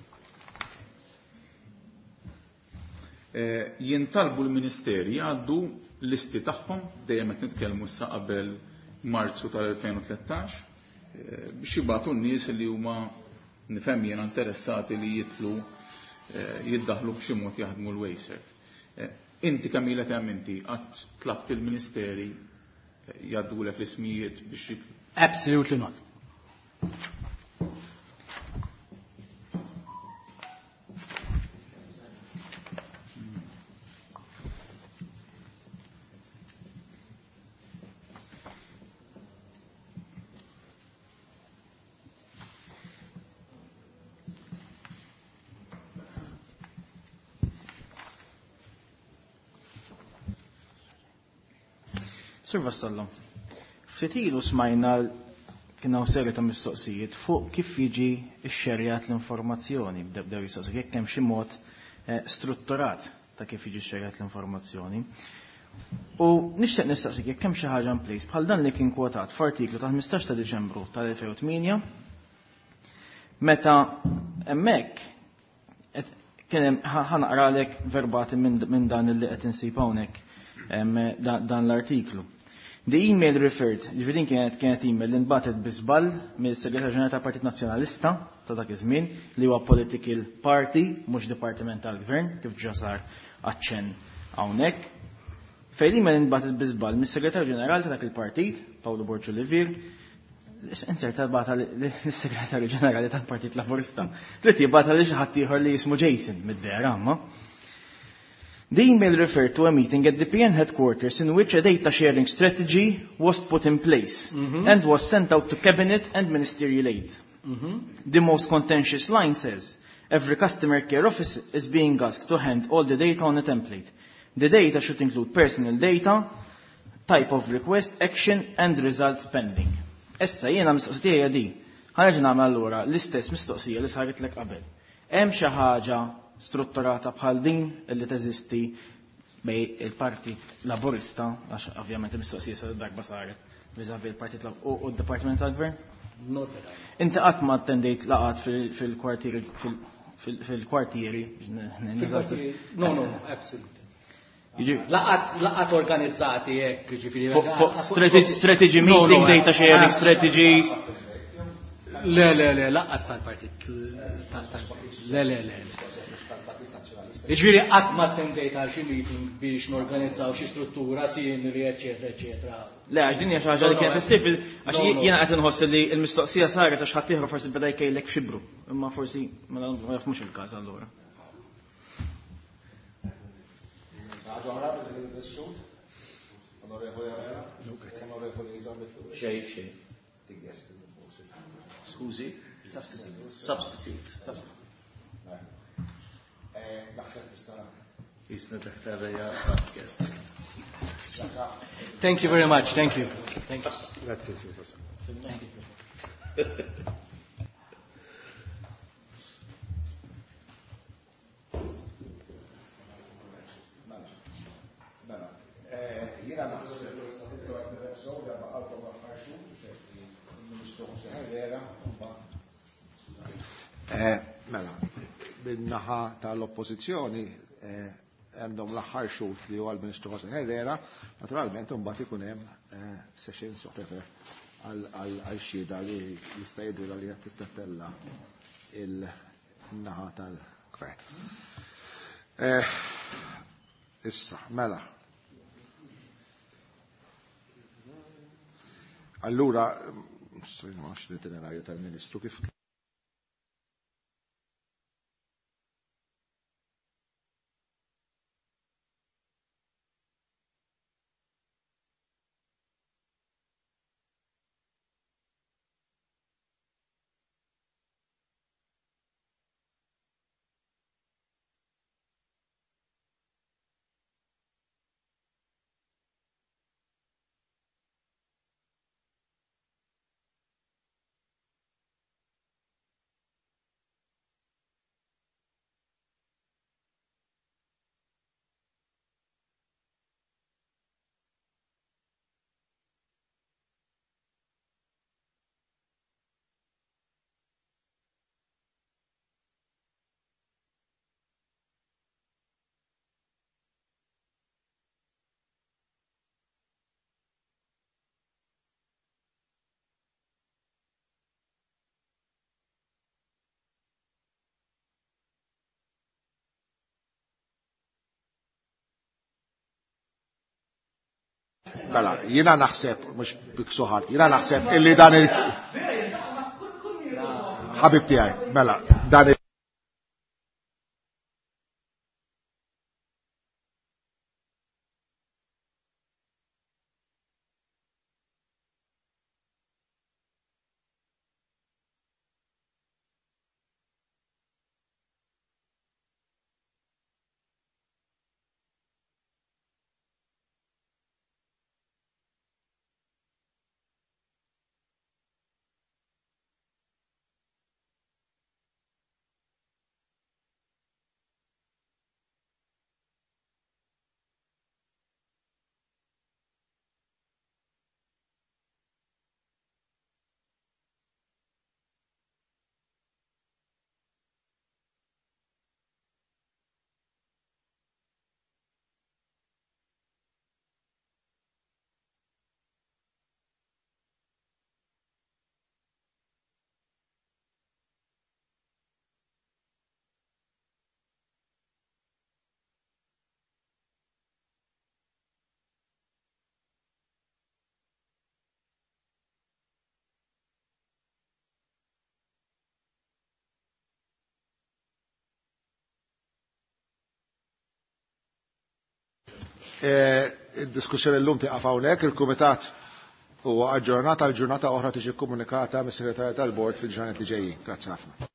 jintalbu l-Ministeri jgħaddu listi tagħhom dejjem qed nitkellmu issa qabel Marzu tal-elfejn u tlettax biex jibgħatu n-nies li huma nifhem jiena interessati li jitlu jiddaħlu b'xi mod jaħdmu l-Wayserv. Inti kemm ilek hemm inti qatt tlabt il-Ministeri jgħaddulek l-ismijiet biex Absolutely not. Sur Vassallo, ftit smajna kien hawn serje ta' mistoqsijiet fuq kif jiġi xxerjat l-informazzjoni bdew jistoqsu jekk hemm xi mod strutturat ta' kif jiġi xxerjat l-informazzjoni. U nixtieq nistaqsik jekk hemm xi ħaġa in place bħal dan li kien kwotat f'artiklu ta' ħmistax ta' Diċembru tal-elfejn u tmien meta hemmhekk kien hemm ħanaqralek verbati minn dan li qed insib hawnhekk dan l-artiklu. The email referred, ġifirin kienet kienet email li nbatet biżball mill-Segretarju Ġenerali tal-Partit Nazzjonalista ta' dak iż-żmien li huwa political party mhux dipartiment tal-gvern kif ġa sar aċċenn hawnhekk. Fejn email nbatet biżball mis-Segretarju Ġenerali ta' dak il-partit, Paolo Borġu Livir, insert bata l-Segretarju Ġenerali tal-Partit Laburista. Li tibata li xi ħadd ieħor li jismu Jason mid-dera, ma. The email referred to a meeting at the P N headquarters in which a data sharing strategy was put in place mm-hmm. and was sent out to cabinet and ministerial aides. Mm-hmm. The most contentious line says, every customer care office is being asked to hand all the data on a template. The data should include personal data, type of request, action and results pending. Essa jiena mistoqsija di. Ħanerġa' nagħmel allura l-istess mistoqsija li saret lek qabel. Hemm xi ħaġa strutturata bħal din li teżisti bej il-Partit Laburista, għax ovvjament il-mistoqsija sa darba saret viżavi il-Partit u d-Dipartiment tal-Gvern? Inti qatt ma attendejt laqat fil-kwartieri fil-kwartieri. No, no, absolutely. Laqat organizzati hekk, ġifieri. Strategy meeting, data sharing strategies. Le, le, le, laqqas tal-partit. Le, le, le. Iġviri qatt ma attendejt għal xi meeting biex norganizzaw xi struttura simili, eċetera, eċetera. Le, għax din hija xi ħaġa li kienet issir għax jiena qed inħoss li l-mistoqsija saret għax ħadd ieħor forsi beda jkejlek f'xibru, imma forsi ma nafhmux il-każ allura. Xejn, xejn. Scusi? Substitute. Thank you very much. Thank you. Thank you. Grazie, Thank you. Mela, bin-naħa tal-oppożizzjoni għandhom l-aħħar xut li huwa l-Ministru José Herrera, naturalment imbagħad ikun hemm sessions whatever għal xhieda li jista' jidhirha li qed tistatella il-naħa tal-Gvern. Issa, mela. Allura, ma l-itinerarju tal-Ministru kif Mela, jina naħseb, mux biksuħat, jina naħseb illi dan il- ħabib tiegħi, mela, dan il- Id-diskussjoni l-lum tiqaf hawnhekk, il-Kumitat huwa aġġornata l-ġurnata oħra tiġi komunikata mis-Segretarja tal-Bord fil-ġranet li ġejjin. Grazzi ħafna.